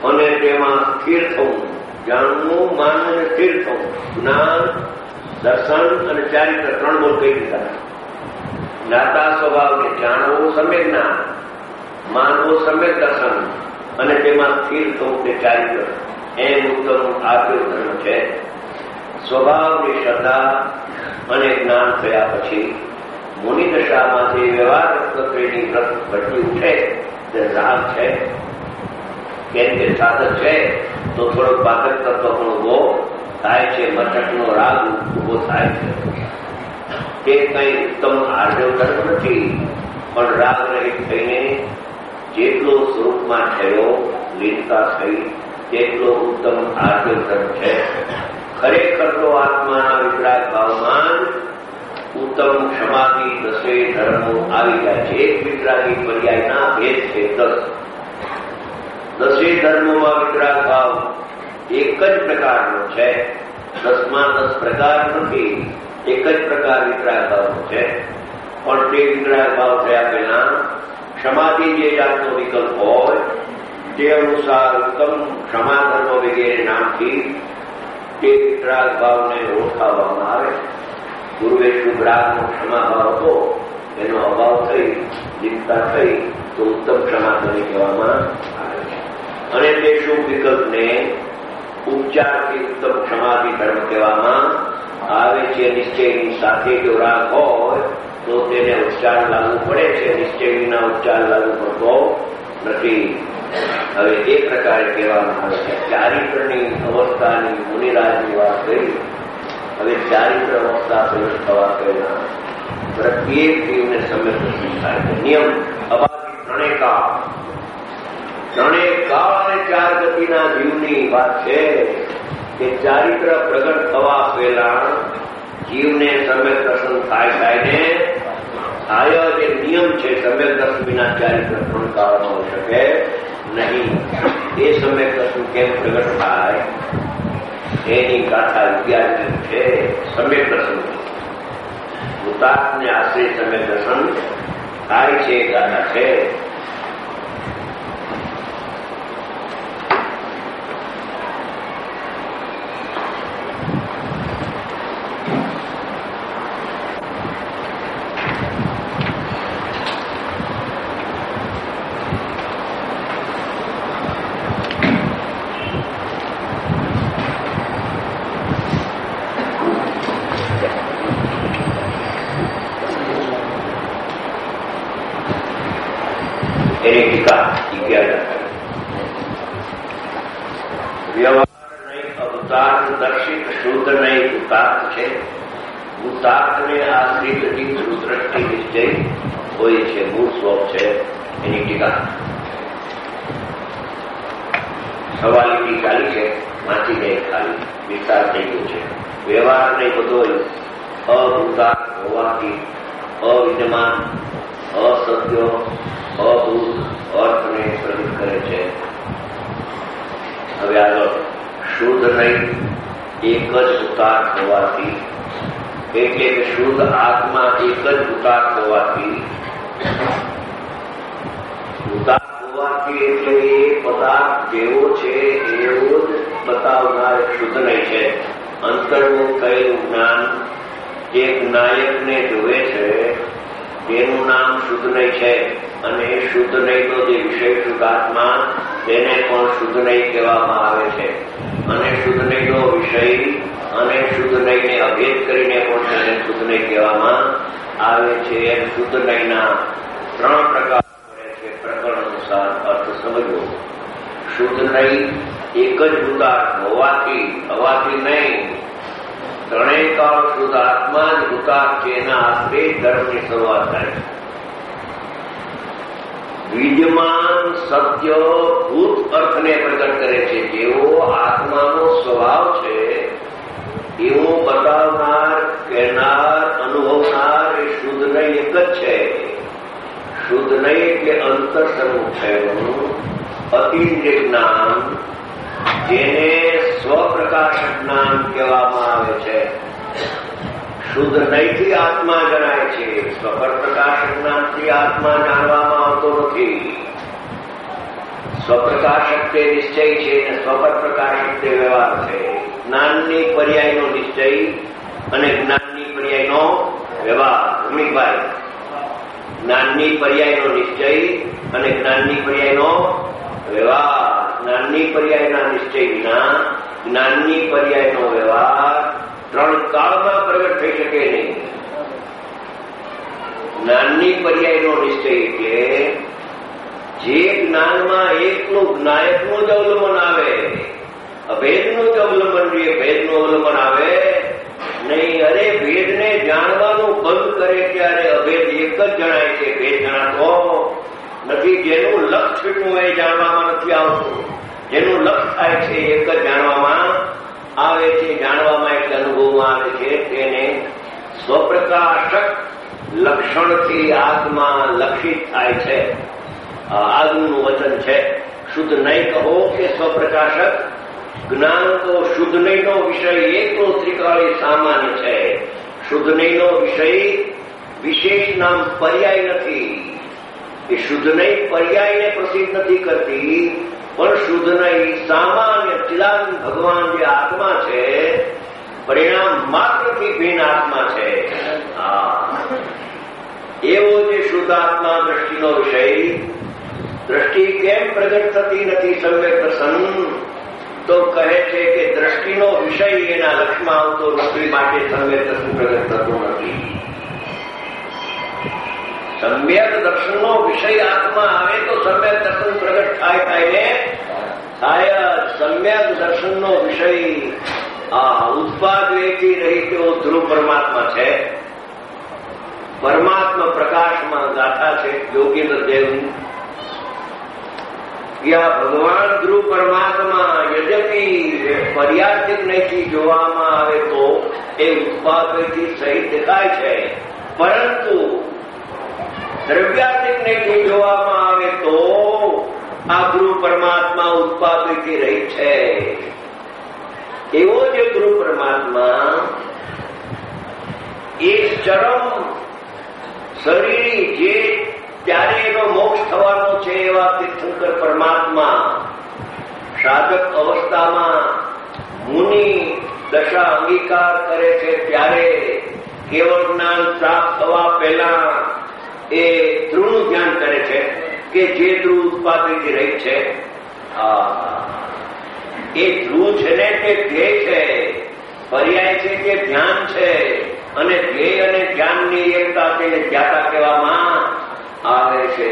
અને તેમાં સ્થિર થવું, જાણવું, માનવું અને સ્થિર થવું. જ્ઞાન, દર્શન અને ચારિત્ર 3 બોલ કહી દીધા. જ્ઞાતા સ્વભાવને જાણવું સમ્યક જ્ઞાન, માનવું સમ્યક દર્શન અને તેમાં સ્થિર થવું તે ચારિત્ર. એમ ઉત્તમ આપ્યો ધર્મ છે. સ્વભાવની શ્રદ્ધા અને જ્ઞાન થયા પછી મુનિ દશામાંથી વ્યવહાર તત્વની વ્રત ઘટી ઉઠે તે રાગ છે. કેમ કે સાધક છે તો થોડોક બાધક તત્વ પણ ઉભો થાય છે, મટકનો રાગ ઉભો થાય છે. તે કંઈ ઉત્તમ આર્જવ ધર્મ નથી, પણ રાગ રહિત થઈને જેટલો સ્વરૂપમાં થયો લીનતા થઈ તેટલો ઉત્તમ આર્જવ ધર્મ છે. ખરેખર તો આત્માના વિતરાગ ભાવમાં ઉત્તમ ક્ષમાથી 10 ધર્મો આવી જાય છે. એક વિતરાગી પર્યાયના ભેદ છે 10. 10 ધર્મોમાં વિતરાગ ભાવ એક જ પ્રકારનો છે. 10માં 10 પ્રકાર નથી, એક જ પ્રકાર વિતરાગ ભાવનો છે. પણ તે વિતરાગ ભાવ થયા પહેલા ક્ષમાથી જે જાતનો વિકલ્પ હોય તે અનુસાર ઉત્તમ ક્ષમા ધર્મ વગેરે નામથી તે વિતરાગ ભાવને ઓળખાવવામાં આવે. પૂર્વે શુભ રાગનો ક્ષમા ભાવ હતો, એનો અભાવ થઈ ચિંતા થઈ તો ઉત્તમ ક્ષમા ધર્મ કહેવામાં આવે છે. અને તે શુભ વિકલ્પને ઉપચારથી ઉત્તમ ક્ષમાથી ધર્મ કહેવામાં આવે છે. નિશ્ચયની સાથે જો રાગ હોય તો તેને ઉપચાર લાગુ પડે છે, નિશ્ચય વિના ઉપચાર લાગુ પડતો નથી. હવે એ પ્રકારે કહેવામાં આવે છે. ચારિત્રની અવસ્થાની મુનિરાજની વાત કરી. હવે ચારિત્ર અવસ્થા પ્રવેશ થવા પહેલા પ્રત્યેક જીવને સમ્યક દર્શન થાય છે. નિયમ અબાધિત 3 કાળ, 3 કાળ અને 4 ગતિના જીવની વાત છે કે ચારિત્ર પ્રગટ થવા પહેલા જીવને સમ્યક દર્શન થાય ને થાય જે નિયમ છે. સમ્યક દર્શન વિના ચારિત્ર 3 કાળમાં હોઈ શકે નહીં. એ સમ્યક દર્શન કેમ પ્રગટ થાય એની ગાથા વિદ્યાર્થી છે. સમ્યક દર્શન ભૂતાત્મને આશ્રય સમ્યક દર્શન થાય છે, ગાથા છે. એની ટીકા વ્યવહાર નહીં અવતાર્થ દર્શિત શુદ્ધ નહીં ભૂતાર્થ છે. ભૂતાર્થને આશ્રિત દૃષ્ટિ નિશ્ચય હોય છે, મૂળ સ્વપ છે. એની ટીકા સવાલીથી ચાલી છે, વાંચી જાય ખાલી વિસ્તાર થઈ ગયો છે. વ્યવહાર નહીં બધો અભૂતાર્થ હોવાથી અવિદ્યમાન, અસત્ય, અભૂત અર્થને પ્રગટ કરે છે. હવે આગળ શુદ્ધ નહીં એક જ ભૂતાર્થ હોવાથી, એટલે કે શુદ્ધ આત્મા એક જ ભૂતાર્થ હોવાથી, ભૂતાર્થ હોવાથી એટલે એ પદાર્થ જેવો છે એવો જ બતાવનાર શુદ્ધ નહીં છે. અંતર્મુખ થયેલું જ્ઞાન એક નાયકને જોવે છે તેનું નામ શુદ્ધ નહીં છે. અને શુદ્ધ નહીં તો જે વિષય શુદ્ધાત્મા તેને પણ શુદ્ધ નહીં કહેવામાં આવે છે. અને શુદ્ધ નહીંનો વિષય અને શુદ્ધ નહીંને અભેદ કરીને પણ તેને શુદ્ધ નહીં કહેવામાં આવે છે. એમ શુદ્ધ નહીંના 3 પ્રકાર પડે છે. પ્રકરણ અનુસાર અર્થ સમજવો. શુદ્ધ નહીં એક જ ભૂતાર્થ હોવાથી નહીં, 3 કાળ શુદ્ધ આત્મા જ ભૂતાર્થ છે. એના આશ્રય ધર્મની શરૂઆત થાય. વિદ્યમાન સત્ય ભૂત અર્થને પ્રગટ કરે છે. જેવો આત્માનો સ્વભાવ છે એવો બતાવનાર, કહેનાર, અનુભવનાર એ શુદ્ધ નહીં એક જ છે. શુદ્ધ નહીં એટલે અંતર સન્મુખ થયેલું અતિન્દ્રિય જ્ઞાન, જેને સ્વપ્રકાશ જ્ઞાન કહેવામાં આવે છે. શુદ્ધ નહીંથી આત્મા જણાય છે. સ્વપ્રકાશ જ્ઞાનથી આત્મા જાણવામાં આવતો નથી. સ્વપ્રકાશક તે નિશ્ચય છે અને સ્વપર પ્રકાશક તે વ્યવહાર છે. જ્ઞાનની પર્યાયનો નિશ્ચય અને જ્ઞાનની પર્યાયનો વ્યવહાર. રમણીકભાઈ, જ્ઞાનની પર્યાયનો નિશ્ચય અને જ્ઞાનની પર્યાયનો વ્યવહાર. જ્ઞાનની પર્યાયના નિશ્ચય વિના જ્ઞાનની પર્યાયનો વ્યવહાર 3 કાળમાં પ્રગટ થઈ શકે નહીં. જ્ઞાનની પર્યાયનો નિશ્ચય એટલે જે જ્ઞાનમાં એકનું જ્ઞાયકનું જ અવલંબન આવે, અભેદનું જ અવલંબન જોઈએ, ભેદનું અવલંબન આવે નહીં. અરે ભેદને જાણવાનું બંધ કરે ત્યારે અભેદ એક જ જણાય છે, ભેદ જણાતો નથી. જેનું લક્ષ્ય શું એ જાણવામાં નથી આવતું, જેનું લક્ષ્ય થાય છે એક જ જાણવામાં આવે છે, જાણવામાં એટલે અનુભવમાં આવે છે. તેને સ્વપ્રકાશક લક્ષણથી આત્મા લક્ષિત થાય છે. આગળનું વચન છે. શુદ્ધ નહીં કહો કે સ્વપ્રકાશક જ્ઞાન તો શુદ્ધ નહીંનો વિષય એકલો ત્રિકાળી સામાન્ય છે. શુદ્ધ નહીંનો વિષય વિશેષ નામ પર્યાય નથી. એ શુદ્ધ નહીં પર્યાયને પ્રસિદ્ધ નથી કરતી, પણ શુદ્ધ નહીં સામાન્ય ચિદાનંદ ભગવાન જે આત્મા છે પરિણામ માત્રથી ભિન્ન આત્મા છે. એવો જે શુદ્ધ આત્મા દ્રષ્ટિનો વિષય, દ્રષ્ટિ કેમ પ્રગટ થતી નથી સમ્યક દર્શન? તો કહે છે કે દ્રષ્ટિનો વિષય એના લક્ષમાં આવતો નથી, માટે સમ્યક દર્શન પ્રગટ થતું નથી. સમ્યક દર્શનનો વિષય આત્મા આવે તો સમ્યક દર્શન પ્રગટ થાય ને થાય. સમ્યક દર્શનનો વિષય ઉત્પાદ વેચી રહી તેવો ધ્રુવ પરમાત્મા છે. પરમાત્મા પ્રકાશમાં ગાથા છે યોગેન્દ્ર દેવની. યા ભગવાન ધ્રુવ પરમાત્મા યદ્યપી પર્યાર્થિક નહીંથી જોવામાં આવે તો એ ઉત્પાદથી સહિત દેખાય છે, પરંતુ દ્રવ્યાર્થિક નહીંથી જોવામાં આવે તો આ ધ્રુવ પરમાત્મા ઉત્પાદથી રહી છે. એવો જે ધ્રુવ પરમાત્મા એ ચરમ શરીરી જે ત્યારે એનો મોક્ષ થવાનો છે એવા તીર્થંકર પરમાત્મા સાધક અવસ્થામાં મુનિ દશા અંગીકાર કરે છે ત્યારે કેવળ જ્ઞાન પ્રાપ્ત થવા પહેલા એ ધ્રુવનું ધ્યાન કરે છે કે જે ધ્રુવ ઉત્પાદનથી રહી છે. એ ધ્રુવ છે ને તે ધ્યેય છે, પર્યાય છે કે ધ્યાન છે, અને ધ્યેય અને ધ્યાનની એકતા તેને ધ્યાતા કહેવામાં આવે છે.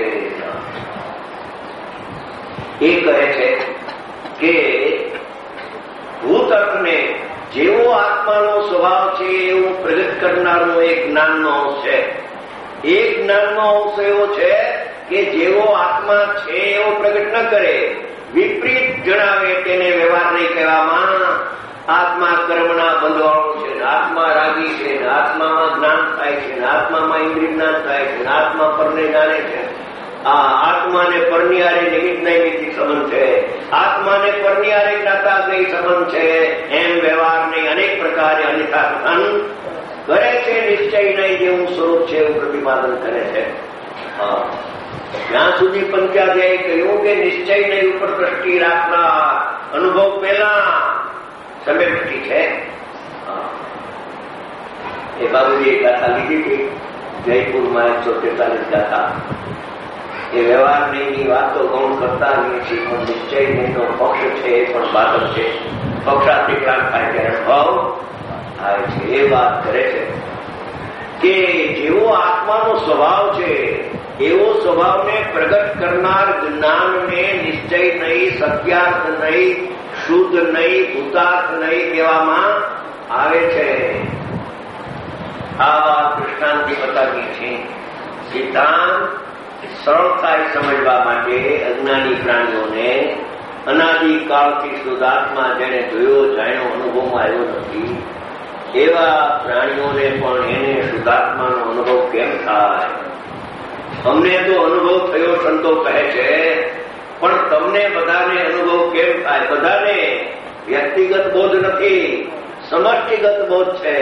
એ કહે છે કે ભૂતર્કને જેવો આત્માનો સ્વભાવ છે એવું પ્રગટ કરનારનો એક જ્ઞાનનો અંશ છે. એક જ્ઞાનનો અંશ એવો છે કે જેવો આત્મા છે એવો પ્રગટ ન કરે, વિપરીત જણાવે તેને વ્યવહાર નહીં કહેવામાં. આત્મા કર્મના બંધવાળો છે, આત્મા રાગી છે, આત્મામાં જ્ઞાન થાય છે, આત્મામાં ઇન્દ્રિય જ્ઞાન થાય છે, આત્મા પરને જાણે છે. આ આત્માને પરની હારે નિમિત્ત નૈમિત્તિક સંબંધ છે, આત્માને પરની હારે જ્ઞાતાગ્રહી સંબંધ છે. એમ વ્યવહારની અનેક પ્રકારે અન્યથા કથન કરે છે. નિશ્ચય નહીં જેવું સ્વરૂપ છે એવું પ્રતિપાદન કરે છે. ત્યાં સુધી પંચાધ્યાય કહ્યું કે નિશ્ચય નહીં ઉપર દ્રષ્ટિ રાખનાર અનુભવ પહેલા સમ્યક્તિ છે. એ બાબુજીએ ગાથા લીધી હતી જયપુરમાં 143 ગાથા. એ વ્યવહાર નહીંની વાતો ગૌણ કરતા નથી, પણ નિશ્ચય નહીંનો પક્ષ છે એ પણ બાબત છે. પક્ષાતિક્રાંત થાય ત્યારે ભાવ થાય છે. એ વાત કરે છે કે જેવો આત્માનો સ્વભાવ છે એવો સ્વભાવને પ્રગટ કરનાર જ્ઞાનને નિશ્ચય નહીં, સત્યાર્થ નહીં, શુદ્ધ નહીં, ભૂતાર્થ નહીં કહેવામાં આવે છે. આ વાત દૃષ્ટાંતથી બતાવી છે. સિદ્ધાંત સરળ થાય સમજવા માટે અજ્ઞાની પ્રાણીઓને અનાદિકાળથી શુદ્ધાત્મા જેને જોયો જાણ્યો અનુભવમાં આવ્યો નથી એવા પ્રાણીઓને પણ એને શુદ્ધાત્માનો અનુભવ કેમ થાય? અમને તો અનુભવ થયો સંતો કહે છે, પણ તમને બધાને અનુભવ કેમ થાય? બધાને વ્યક્તિગત બોધ નથી, સમષ્ટિગત બોધ છે.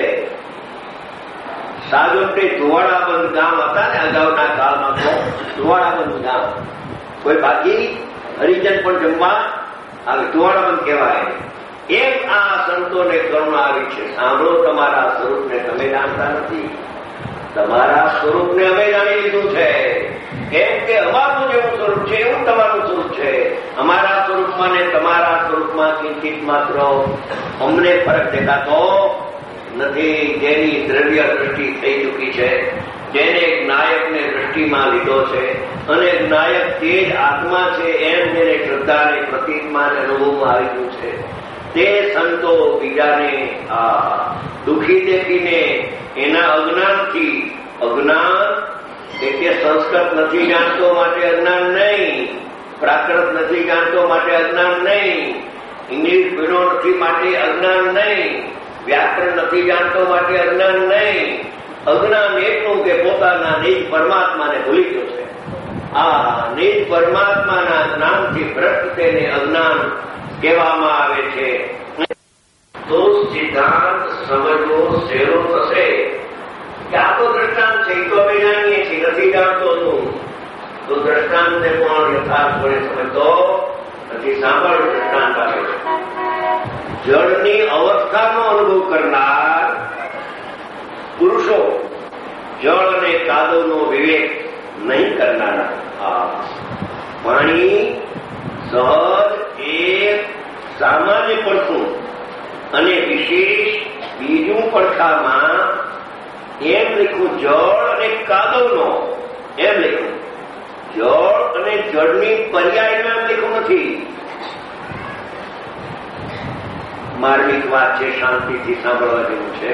સાજોટે ધોવાડાબંધ ગામ હતા ને અગાઉના કાળમાં, તો ધોવાડાબંધ ગામ કોઈ બાકી હરિજન પણ જમવા આવે, ધુવાડાબંધ કહેવાય. એમ આ સંતોને કરુણા આવી છે. સાંભળો, તમારા સ્વરૂપને તમે જાણતા નથી, તમારા સ્વરૂપને અમે જાણી લીધું છે. કેમ કે અમારું જેવું સ્વરૂપ છે એવું તમારું સ્વરૂપ છે. અમારા સ્વરૂપમાં ને તમારા સ્વરૂપમાં કિંચિત માત્ર અમને ફરક દેખાતો નથી. જેની દ્રવ્ય દ્રષ્ટિ થઈ ચૂકી છે, જેને નાયકને દ્રષ્ટિમાં લીધો છે, અને નાયક તે જ આત્મા છે એમ જેને શ્રદ્ધાને પ્રતીકમાં અનુભવમાં આવી ગયું છે, તે સંતો બીજાને દુઃખી દેખીને એના અજ્ઞાનથી, અજ્ઞાન એટલે સંસ્કૃત નથી જાણતો માટે અજ્ઞાન નહીં, પ્રાકૃત નથી જાણતો માટે અજ્ઞાન નહીં, ઇંગ્લિશ ભીનો નથી માટે અજ્ઞાન નહીં, વ્યાકરણ નથી જાણતો માટે અજ્ઞાન નહીં. અજ્ઞાન એટલું કે પોતાના નિજ પરમાત્માને ભૂલી ગયો છે. આ નિજ પરમાત્માના જ્ઞાનથી ભ્રષ્ટ તેને અજ્ઞાન કહેવામાં આવે છે. તો સિદ્ધાંત સમજવો સહેલો થશે કે આ તો દ્રષ્ટાંત છે, તો અમે જાણીએ છીએ, નથી જાણતો તું તો દ્રષ્ટાંતને પણ યથાર્થપણે સમજતો નથી. સાંભળ, દ્રષ્ટાંત આપે છે. જળની અવસ્થાનો અનુભવ કરનાર પુરુષો જળ અને કાદવનો વિવેક નહીં કરનારા. પાણી સહજ એક સામાન્ય પડખું અને વિશેષ બીજું પડખામાં એમ લખ્યું જળ અને કાદવનો, એમ લખ્યું. જળ અને જળની પર્યાયમાં લખ્યું નથી. માર્મિક વાત છે, શાંતિથી સાંભળવા જેવું છે.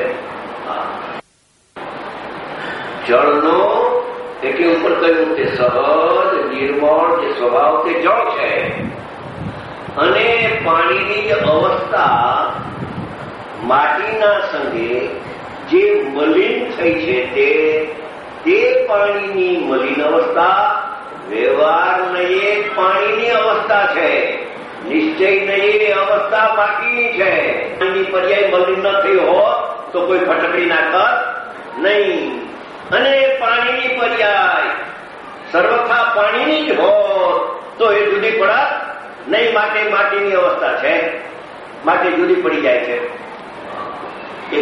જળનો એટલે ઉપર કહ્યું તે સહજ નિર્મળ જે સ્વભાવ તે જળ છે, અને પાણીની અવસ્થા માટીના સંગે જે મલિન થઈ છે તે પાણીની મલિન અવસ્થા, વ્યવહાર નહીં પાણીની અવસ્થા છે, નિશ્ચય નહીં અવસ્થા માટીની છે. પાણીની પર્યાય મલિન ન થઈ હોત તો કોઈ ફટકડી નાખત નહીં, અને પાણીની પર્યાય સર્વથા પાણીની જ હોત તો એ જુદી પડત નહીં. માટે માટીની અવસ્થા છે, માટે જુદી પડી જાય છે. એ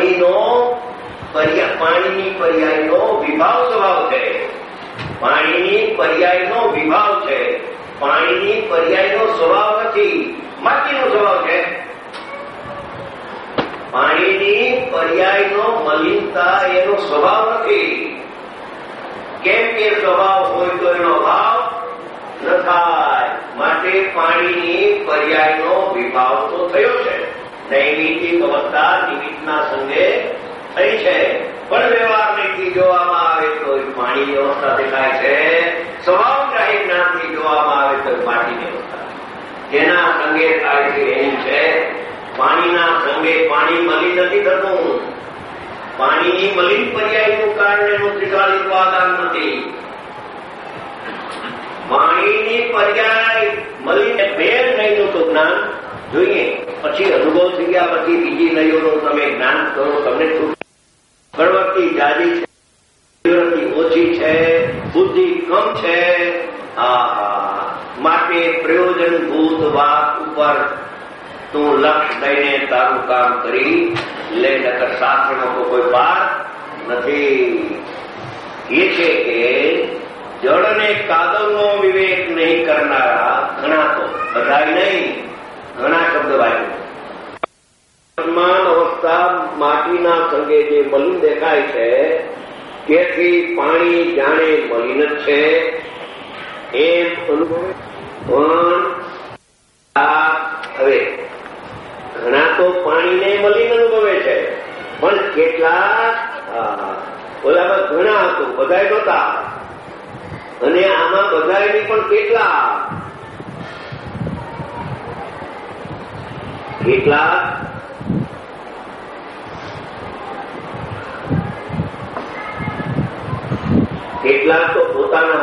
પાણીની પર્યાયનો વિભાવ સ્વભાવ છે. પાણીની પર્યાયનો વિભાવ છે. પાણીની પર્યાયનો સ્વભાવ નથી, માટીનો સ્વભાવ છે. પાણીની પર્યાયનો મલિનતા એનો સ્વભાવ નથી. કેમ કે સ્વભાવ હોય તો એનો ભાવ ન થાય. માટે પાણીની પર્યાયનો વિભાવ તો થયો છે. નૈમિતિક અવસ્થા નિમિત્તના સંગે થઈ છે, પણ વ્યવહારથી જોવામાં આવે તો પાણીની અવસ્થા દેખાય છે. સ્વભાવગ્રાહી જ્ઞાનથી જોવામાં આવે તો માટીની અવસ્થા જેના સંગે થાય છે એની છે. પાણીના સંગે પાણી મલિન નથી થતું. પાણીની મલિન પર્યાયનું કારણ એનું ત્રિકાળિક આધાર નથી. પાણીની પર્યાય મલિન ભેદ નહીંનું તો જ્ઞાન જોઈએ, પછી અનુભવ થઈ ગયા પછી બીજી નહીઓનું તમે જ્ઞાન કરો, તમને પ્રવૃત્તિ જાજી છે, ઓછી છે, બુદ્ધિ કમ છે. માટે પ્રયોજનભૂત વાત ઉપર તું લક્ષ દઈને તારું કામ કરી લે, નકર શાસ્ત્રનો કોઈ પાર નથી. એ છે કે જળ અને કાદવનો વિવેક નહીં કરનારા ઘણા, તો બધા નહીં, ઘણા શબ્દ વાંચ્યું. વર્તમાન અવસ્થા માટીના સંગે જે મલિન દેખાય છે તેથી પાણી જાણે મલિન જ છે એમ અનુભવ. પણ હવે ઘણા તો પાણીને મલિન અનુભવે છે, પણ કેટલાક ઓલામાં ઘણા હતું, બધા નહોતા, અને આમાં બધાની પણ કેટલાક તો પોતાના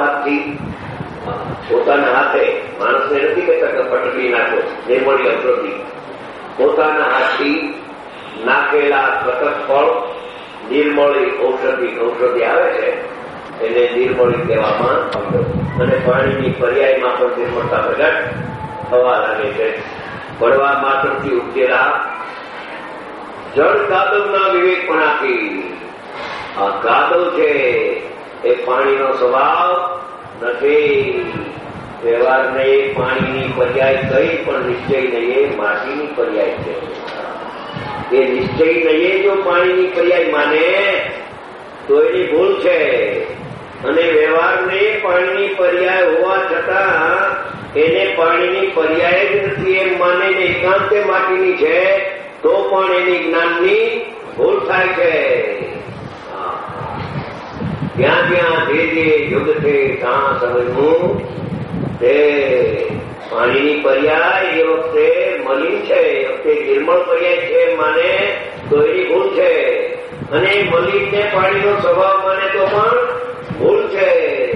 હાથે માણસને નથી કહેતા કે પટકી નાખો નિર્મળી ઔષધિ, પોતાના હાથથી નાખેલા કટક ફળ નિર્મળી ઔષધિ આવે છે એને નિર્મળી કહેવામાં આવ્યો. અને પાણીની પર્યાયમાં પણ નિર્મળતા પ્રગટ થવા લાગે છે. પડવા માત્રથી ઉકેલા જળ કાદવના વિવેકપણાથી. આ કાદવ છે એ પાણીનો સ્વભાવ નથી. વ્યવહારને પાણીની પર્યાય કઈ પણ નિશ્ચય નહીં, માટીની પર્યાય છે. એ નિશ્ચય નહીં જો પાણીની પર્યાય માને તો એની ભૂલ છે. અને વ્યવહારને પાણીની પર્યાય હોવા છતાં એને પાણીની પર્યાય જ નથી એમ માને ને એકાંતે માટીની છે તો પણ એની જ્ઞાનની ભૂલ થાય છે. ત્યાં ત્યાં જે જે યુગ છે ત્યાં સમજવું તે પાણીની પર્યાય એ વખતે મલિન છે, એ વખતે નિર્મળ પર્યાય છે માને તો એની ભૂલ છે. અને મલિનને પાણીનો સ્વભાવ માને તો પણ ભૂલ છે.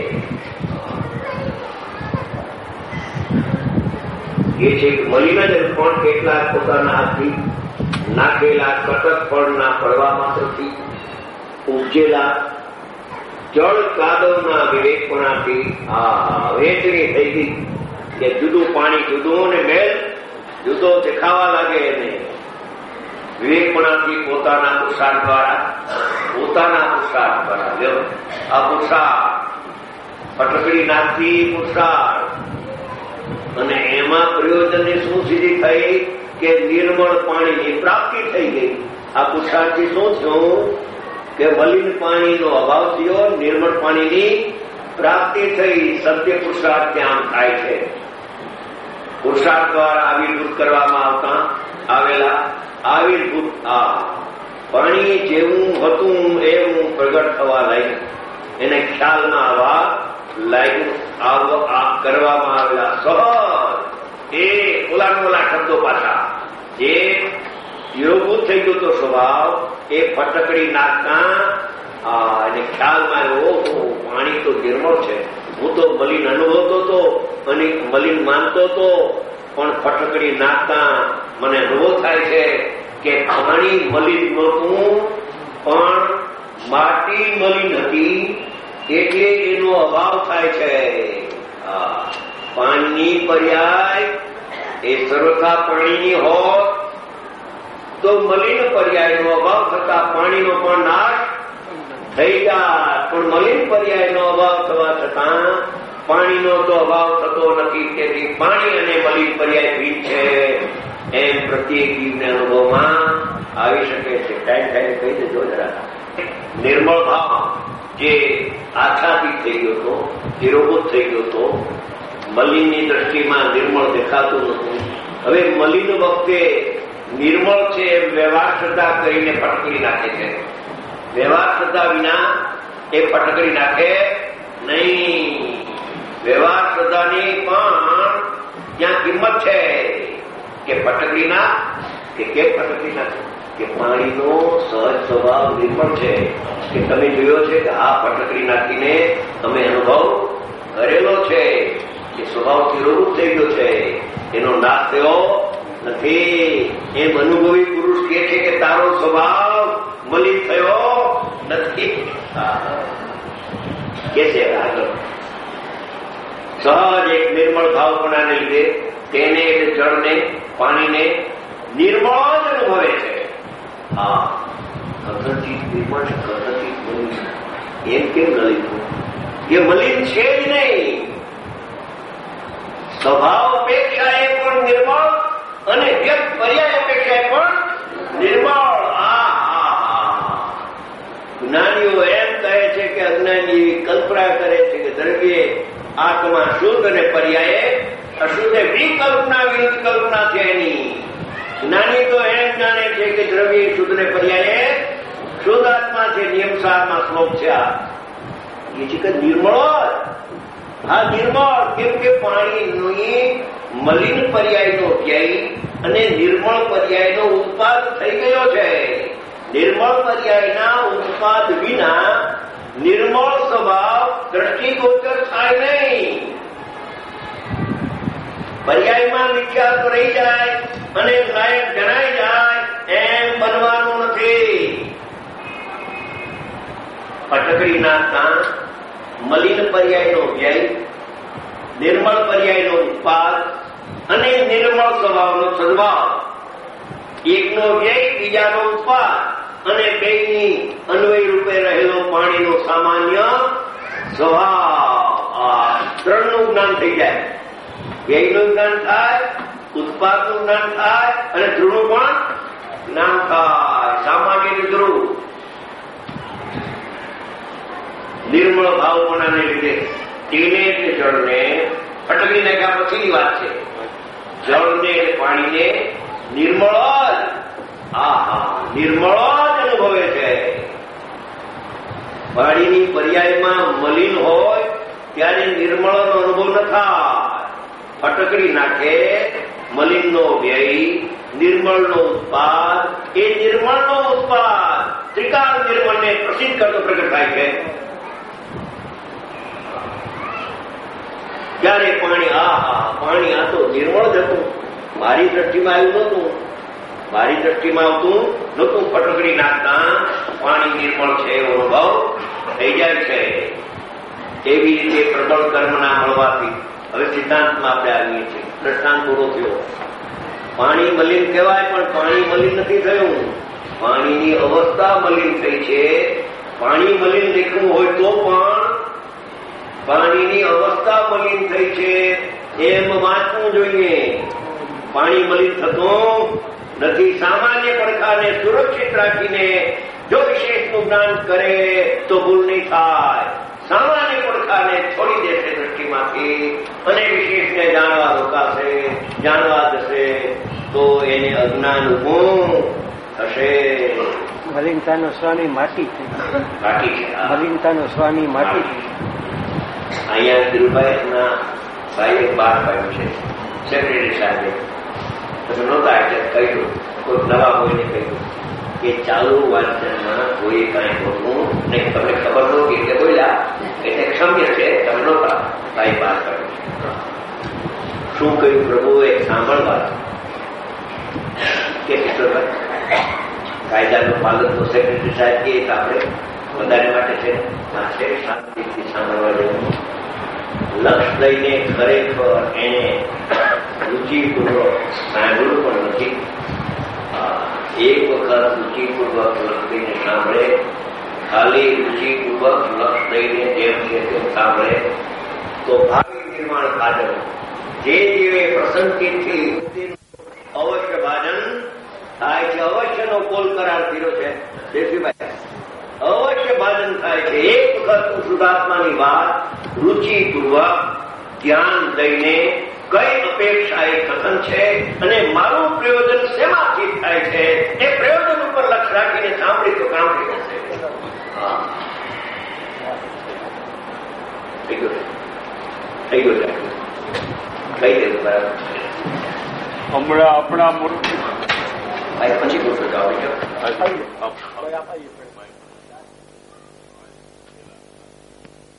એ છે મલિન જ પણ કેટલાક પોતાના હાથથી નાખેલા કટક ફળના પડવા માત્રથી ઉપજેલા જળ કાદવના વિવેકપણાથી આ વેચણી થઈ ગઈ કે જુદું પાણી જુદું ને મેલ જુદો દેખાવા લાગે એને. વિવેકપણાથી પોતાના પુરુષાર્થ દ્વારા આ પુરુષાર્થ પટકડી નાખતી પુરુષાર્થ અને એમાં પ્રયોજનની શું સિદ્ધિ થઈ કે નિર્મળ પાણીની પ્રાપ્તિ થઈ ગઈ. આ પુરુષાર્થથી શું થયું કે મલિન પાણીનો અભાવ થયો, નિર્મળ પાણીની પ્રાપ્તિ થઈ. સત્ય પુરુષાર્થ ત્યાં થાય છે. પુરુષાર્થ દ્વારા આવિર્ભૂત કરવામાં આવેલા આવિર્ભૂત પાણી જેવું હતું એવું પ્રગટ થવા લાગ્યું. એને ખ્યાલમાં આવવા લાગ્યું. કરવામાં આવેલા સહજ એ ઓલા શબ્દો પાછા જે યોગભૂત થઈ ગયો તો સ્વભાવ એ ફટકડી નાખતા એને ખ્યાલમાં આવ્યો પાણી તો નિર્મળ છે. હું તો મલિન અનુભવતો હતો અને મલિન માનતો હતો, પણ ફટકડી નાખતા મને અનુભવ થાય છે કે પાણી મલિન નહોતું પણ માટી મલિન હતી એટલે એનો અભાવ થાય છે. પાણીની પર્યાય એ સર્વથા પાણીની હોત તો મલિન પર્યાયનો અભાવ થતા પાણીનો પણ નાશ થઈ જાય. પણ મલિન પર્યાયનો અભાવ થવા છતાં પાણીનો તો અભાવ થતો નથી. તેથી પાણી અને મલિન પર્યાય ભીન છે એમ પ્રત્યેક જીવને અનુભવમાં આવી શકે છે. ટાઈમ થાય કહી દેજો જરા. નિર્મળ ભાવ જે આચ્છાદિત થઈ ગયો હતો, નિરોગોત થઈ ગયો હતો, મલિનની દ્રષ્ટિમાં નિર્મળ દેખાતું નતું. હવે મલિન વખતે નિર્મળ છે એમ વ્યવહાર શ્રદ્ધા કરીને ફટકડી નાખે છે. વ્યવહાર શ્રદ્ધા વિના એ ફટકડી નાખે નહીં. વ્યવહાર શ્રદ્ધાની પણ ત્યાં કિંમત છે કે ફટકડીના કે ફટકડી નાખે કે પાણીનો સહજ સ્વભાવ નિર્મળ છે. કે તમે જોયો છે કે આ ફટકડી નાખીને અમે અનુભવ કરેલો છે કે સ્વભાવથી રોગ થઈ ગયો છે, એનો નાશ થયો નથી. એમ અનુભવી પુરુષ કહે છે કે તારો સ્વભાવ મલિન થયો નથી કે છે. આગળ સહજ એક નિર્મળ ભાવપણાને લીધે તેને એટલે જળને પાણીને નિર્મળ જ અનુભવે છે. કથનથી નિર્મળ છે, કથનથી મલિન એમ કેમ ન લીધું? એ મલિન છે જ નહીં. સ્વભાવ અપેક્ષા એ પણ નિર્મળ અને વ્યક્ત પર્યાય અપેક્ષા પણ નિર્મળ. જ્ઞાનીઓ એમ કહે છે કે અજ્ઞાની કલ્પના કરે છે કે દ્રવ્ય આત્મા શુદ્ધ અને પર્યાય અશુદ્ધ. વિકલ્પના વિરુદ્ધ કલ્પના છે એની. જ્ઞાની તો એમ જાણે છે કે દ્રવ્ય શુદ્ધ ને પર્યાય શુદ્ધ આત્મા છે. નિયમસારમાં શ્લોક છે આ. એ છે કે નિર્મળ. હા નિર્મળ કેમ કે પાણીની મલિન પર્યાયનો અધ્યાય અને નિર્મળ પર્યાયનો ઉત્પાદ થઈ ગયો છે. નિર્મળ પર્યાયના ઉત્પાદ વિના નિર્મળ સ્વભાવ દ્રષ્ટિગોચર થાય નહીં. પર્યાયમાં મિથ્યાત્વ રહી જાય અને લાયક જણાઈ જાય એમ બનવાનું નથી. ફટકડી નાખતા મલિન પર્યાયનો વ્યય, નિર્મળ પર્યાયનો ઉત્પાદ અને નિર્મળ સ્વભાવનો સદભાવ. એકનો વ્યય, બીજાનો ઉત્પાદ અને બેની અન્વય રૂપે રહેલો પાણીનો સામાન્ય સ્વભાવ. આ ત્રણનું જ્ઞાન થઈ જાય. વ્યયનું જ્ઞાન થાય, ઉત્પાદનું જ્ઞાન થાય અને ધ્રુવનું પણ જ્ઞાન થાય. સામાન્ય ધ્રુવ નિર્મળ ભાવપણાને લીધે તેને એટલે જળને ફટકડી નાખ્યા પછીની વાત છે. જળને એટલે પાણીને નિર્મળ નિર્મળ જ અનુભવે છે. પાણીની પર્યાયમાં મલિન હોય ત્યારે નિર્મળનો અનુભવ ન થાય. ફટકડી નાખે મલિનનો વ્યય, નિર્મળનો ઉત્પાદ. એ નિર્મળનો ઉત્પાદ ત્રિકાળ નિર્મળને પ્રસિદ્ધ કરતો પ્રગટ થાય છે. ત્યારે પાણી પાણી આ તો નિર્મળ જ હતું. મારી દ્રષ્ટિમાં આવ્યું નહોતું. મારી દ્રષ્ટિમાં આવતું નહોતું. ફટકડી નાખતા પાણી નિર્મળ છે એવો અનુભવ થઈ જાય છે. એવી રીતે પ્રબળ કર્મના મળવાથી હવે સિદ્ધાંતમાં આપણે આવીએ છીએ. દ્રષ્ટાંત પૂરો થયો. પાણી મલિન કહેવાય પણ પાણી મલિન નથી થયું. પાણીની અવસ્થા મલિન થઈ છે. પાણી મલિન દેખવું હોય તો પણ પાણીની અવસ્થા મલિન થઈ છે એમ વાંચવું જોઈએ. પાણી મલિન થતું નથી. સામાન્ય પડખાને સુરક્ષિત રાખીને જો વિશેષનું જ્ઞાન કરે તો ભૂલ નહીં થાય. સામાન્ય પડખાને છોડી દેશે દ્રષ્ટિમાંથી અને વિશેષને જાણવા રોકાશે, જાણવા જશે તો એને અજ્ઞાન ઊભું થશે. મલિનતાનો સ્વામી માટી છે. મલિનતાનો સ્વામી માટી છે. અહીંયા ધીરુભાઈના ભાઈએ બહાર પાડ્યું છે. સેક્રેટરી સાહેબે તમે નહોતા એટલે કહ્યું, કોઈ નવા કોઈને કહ્યું કે ચાલુ વાંચનમાં કોઈ કાંઈ બોલવું નહીં. તમને ખબર નહોતી એટલે બોલ્યા એટલે ક્ષમ્ય છે. તમે નહોતા. ભાઈ બહાર પાડ્યું છે. શું કહ્યું પ્રભુએ સાંભળવા કે કિશોરભાઈ કાયદાનું પાલન તો સેક્રેટરી સાહેબ કે આપણે વધારે માટે છે. આ છે શાંતિથી સાંભળવા જેવું. લક્ષ લઈને ખરેખર એને રુચિપૂર્વક સાંભળવું પણ નથી. એક વખત રુચિપૂર્વક લક્ષ લઈને સાંભળે, ખાલી રુચિપૂર્વક લક્ષ લઈને જેમ છે તેમ સાંભળે તો ભાવિ નિર્માણ સાધન જે જીવે પ્રસંગથી અવશ્ય ભાજન થાય છે. અવશ્યનો કોલ કરાર કર્યો છે દેવજીભાઈ. અવશ્ય ભાજન થાય છે. એક વખત શુદ્ધાત્માની વાત રુચિપૂર્વક ધ્યાન દઈને કઈ અપેક્ષા એ કથન છે અને મારું પ્રયોજન શેમાંથી થાય છે એ પ્રયોજન ઉપર લક્ષ રાખીને સાંભળી તો કામ થઈ જશે. થઈ ગયું કઈ દેવું બરાબર. હમણાં આપણા પછી પૂછો.